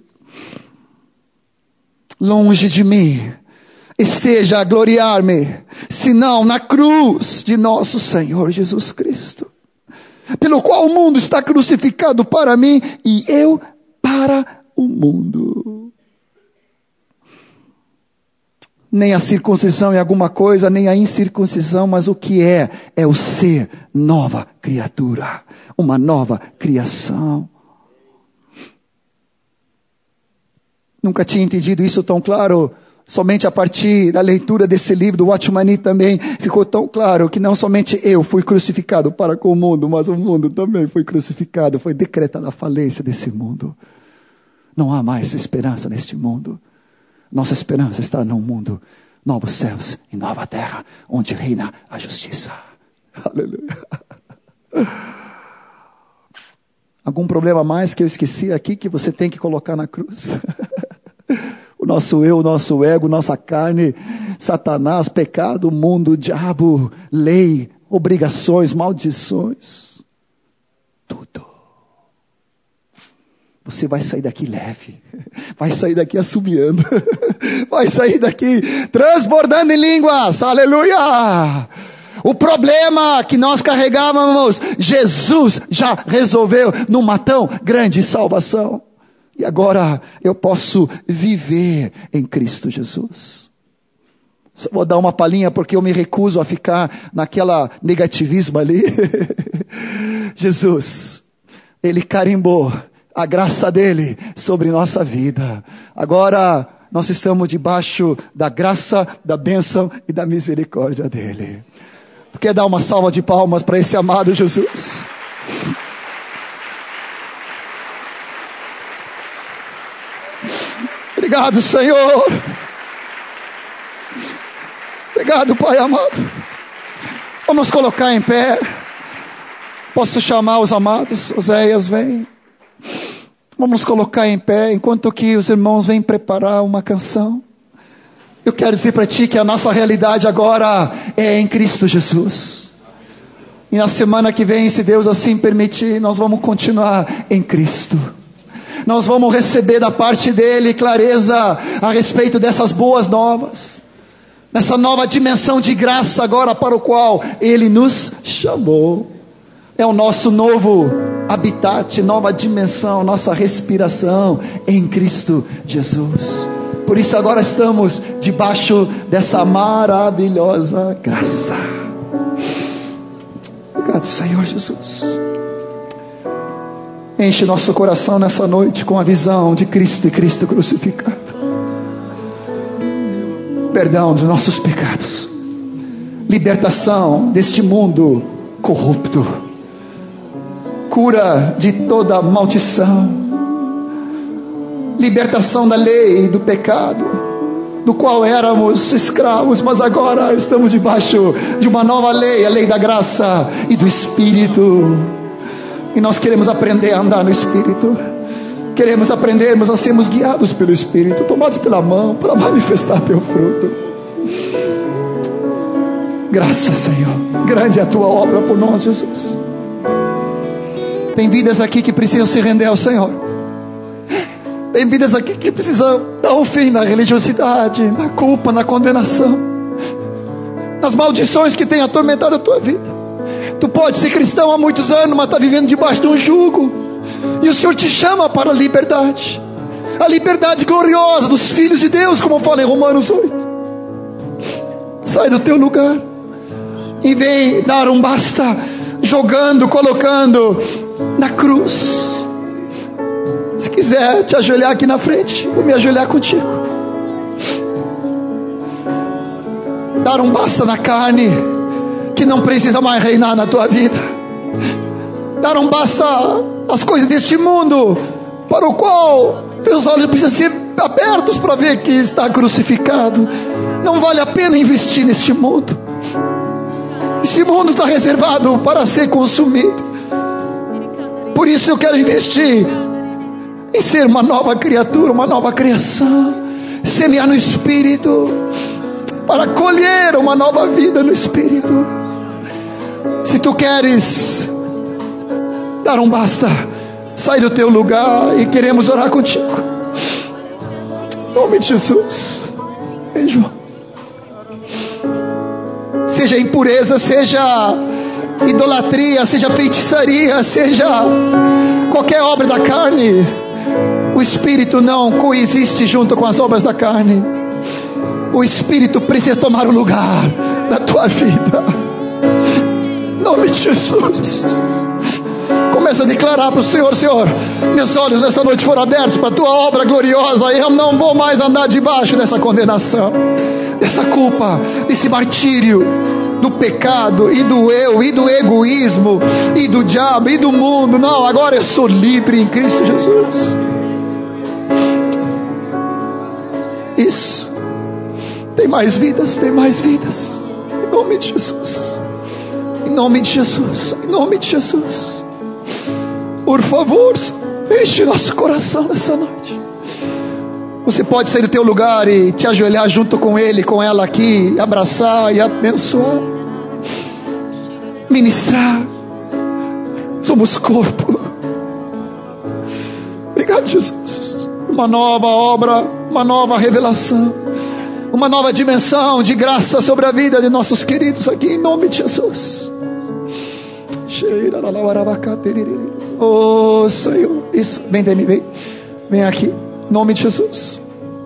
Longe de mim esteja a gloriar-me, senão na cruz de nosso Senhor Jesus Cristo, pelo qual o mundo está crucificado para mim e eu para o mundo. Nem a circuncisão é alguma coisa, nem a incircuncisão, mas o que é, é o ser nova criatura, uma nova criação. Nunca tinha entendido isso tão claro Somente a partir da leitura desse livro do Watchmani também ficou tão claro que não somente eu fui crucificado para com o mundo, mas o mundo também foi crucificado. Foi decretada a falência desse mundo. Não há mais esperança neste mundo. Nossa esperança está num mundo, novos céus e nova terra, onde reina a justiça. Aleluia. Algum problema mais que eu esqueci aqui que você tem que colocar na cruz? O nosso eu, o nosso ego, nossa carne, Satanás, pecado, mundo, diabo, lei, obrigações, maldições. Tudo. Você vai sair daqui leve. Vai sair daqui assobiando. Vai sair daqui transbordando em línguas. Aleluia! O problema que nós carregávamos, Jesus já resolveu numa tão grande salvação. E agora eu posso viver em Cristo Jesus. Só vou dar uma palhinha porque eu me recuso a ficar naquela negativismo ali. Jesus, Ele carimbou a graça dEle sobre nossa vida. Agora nós estamos debaixo da graça, da bênção e da misericórdia dEle. Tu quer dar uma salva de palmas para esse amado Jesus? Obrigado, Senhor. Obrigado, Pai amado. Vamos colocar em pé. Posso chamar os amados? Oséias, vem. Vamos colocar em pé, enquanto que os irmãos vêm preparar uma canção. Eu quero dizer para ti que a nossa realidade agora é em Cristo Jesus. E na semana que vem, se Deus assim permitir, nós vamos continuar em Cristo. Nós vamos receber da parte dEle clareza a respeito dessas boas novas. Nessa nova dimensão de graça agora para o qual Ele nos chamou. É o nosso novo habitat, nova dimensão, nossa respiração em Cristo Jesus. Por isso agora estamos debaixo dessa maravilhosa graça. Obrigado, Senhor Jesus. Enche nosso coração nessa noite com a visão de Cristo e Cristo crucificado. Perdão dos nossos pecados. Libertação deste mundo corrupto. Cura de toda maldição. Libertação da lei e do pecado, do qual éramos escravos, mas agora estamos debaixo de uma nova lei, a lei da graça e do Espírito. E nós queremos aprender a andar no Espírito. Queremos aprendermos a sermos guiados pelo Espírito, tomados pela mão, para manifestar teu fruto. Graças, Senhor. Grande é a tua obra por nós, Jesus. Tem vidas aqui que precisam se render ao Senhor. Tem vidas aqui que precisam dar um fim na religiosidade, na culpa, na condenação, nas maldições que têm atormentado a tua vida. Tu pode ser cristão há muitos anos, mas está vivendo debaixo de um jugo. E o Senhor te chama para a liberdade. A liberdade gloriosa dos filhos de Deus, como fala em Romanos oito. Sai do teu lugar e vem dar um basta, jogando, colocando na cruz. Se quiser te ajoelhar aqui na frente, vou me ajoelhar contigo. Dar um basta na carne, que não precisa mais reinar na tua vida. Dar um basta às coisas deste mundo, para o qual teus olhos precisam ser abertos para ver que está crucificado. Não vale a pena investir neste mundo. Esse mundo está reservado para ser consumido. Por isso eu quero investir em ser uma nova criatura, uma nova criação, semear no Espírito, para colher uma nova vida no Espírito. Se tu queres dar um basta, sai do teu lugar e queremos orar contigo. Em nome de Jesus. Vem, João. Seja impureza, seja idolatria, seja feitiçaria, seja qualquer obra da carne, o Espírito não coexiste junto com as obras da carne. O Espírito precisa tomar o lugar da tua vida. Em nome de Jesus. Começa a declarar para o Senhor: Senhor, meus olhos nessa noite foram abertos para a tua obra gloriosa. Eu não vou mais andar debaixo dessa condenação, dessa culpa, desse martírio, do pecado, e do eu, e do egoísmo, e do diabo, e do mundo. Não, agora eu sou livre em Cristo Jesus. Isso. Tem mais vidas, tem mais vidas. Em nome de Jesus. Em nome de Jesus. Em nome de Jesus. Por favor, enche nosso coração nessa noite. Você pode sair do teu lugar e te ajoelhar junto com ele, com ela aqui, abraçar e abençoar, ministrar. Somos corpo. Obrigado, Jesus. Uma nova obra, uma nova revelação, uma nova dimensão de graça sobre a vida de nossos queridos aqui, em nome de Jesus. Oh, Senhor. Isso, vem, Dani, vem. Vem aqui, em nome de Jesus.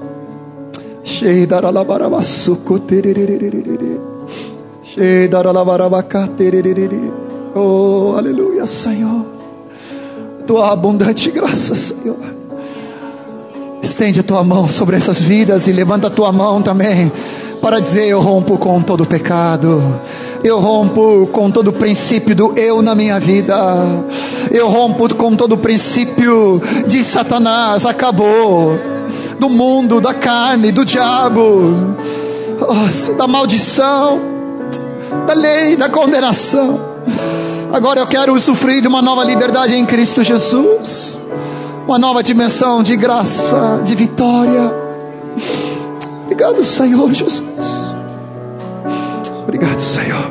Oh, aleluia, Senhor. Tua abundante graça, Senhor. Estende a tua mão sobre essas vidas e levanta a tua mão também para dizer: eu rompo com todo pecado, eu rompo com todo princípio do eu na minha vida, eu rompo com todo princípio de Satanás. Acabou, do mundo, da carne, do diabo, oh, da maldição, da lei, da condenação. Agora eu quero usufruir de uma nova liberdade em Cristo Jesus, uma nova dimensão de graça, de vitória. Obrigado, Senhor Jesus. Obrigado, Senhor.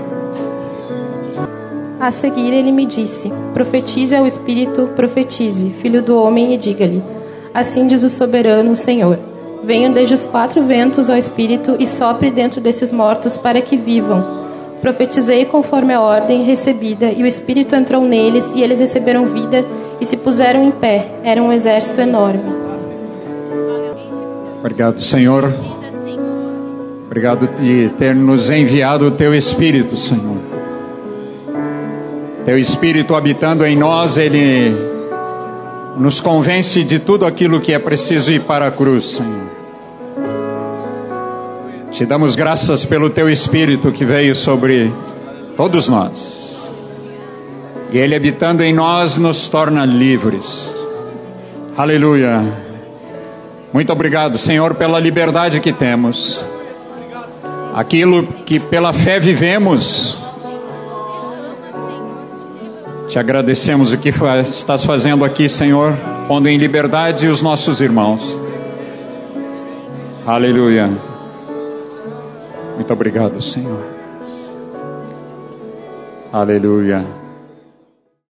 A seguir ele me disse: profetize ao Espírito, profetize, filho do homem, e diga-lhe: assim diz o soberano, o Senhor: venham desde os quatro ventos ao Espírito e sopre dentro desses mortos para que vivam. Profetizei conforme a ordem recebida, e o Espírito entrou neles, e eles receberam vida e se puseram em pé. Era um exército enorme. Obrigado, Senhor. Obrigado de ter nos enviado o Teu Espírito, Senhor. Teu Espírito habitando em nós, Ele nos convence de tudo aquilo que é preciso ir para a cruz, Senhor. Te damos graças pelo Teu Espírito que veio sobre todos nós. E Ele habitando em nós nos torna livres. Aleluia. Muito obrigado, Senhor, pela liberdade que temos. Aquilo que pela fé vivemos. Te agradecemos o que estás fazendo aqui, Senhor, pondo em liberdade os nossos irmãos. Aleluia. Muito obrigado, Senhor. Aleluia.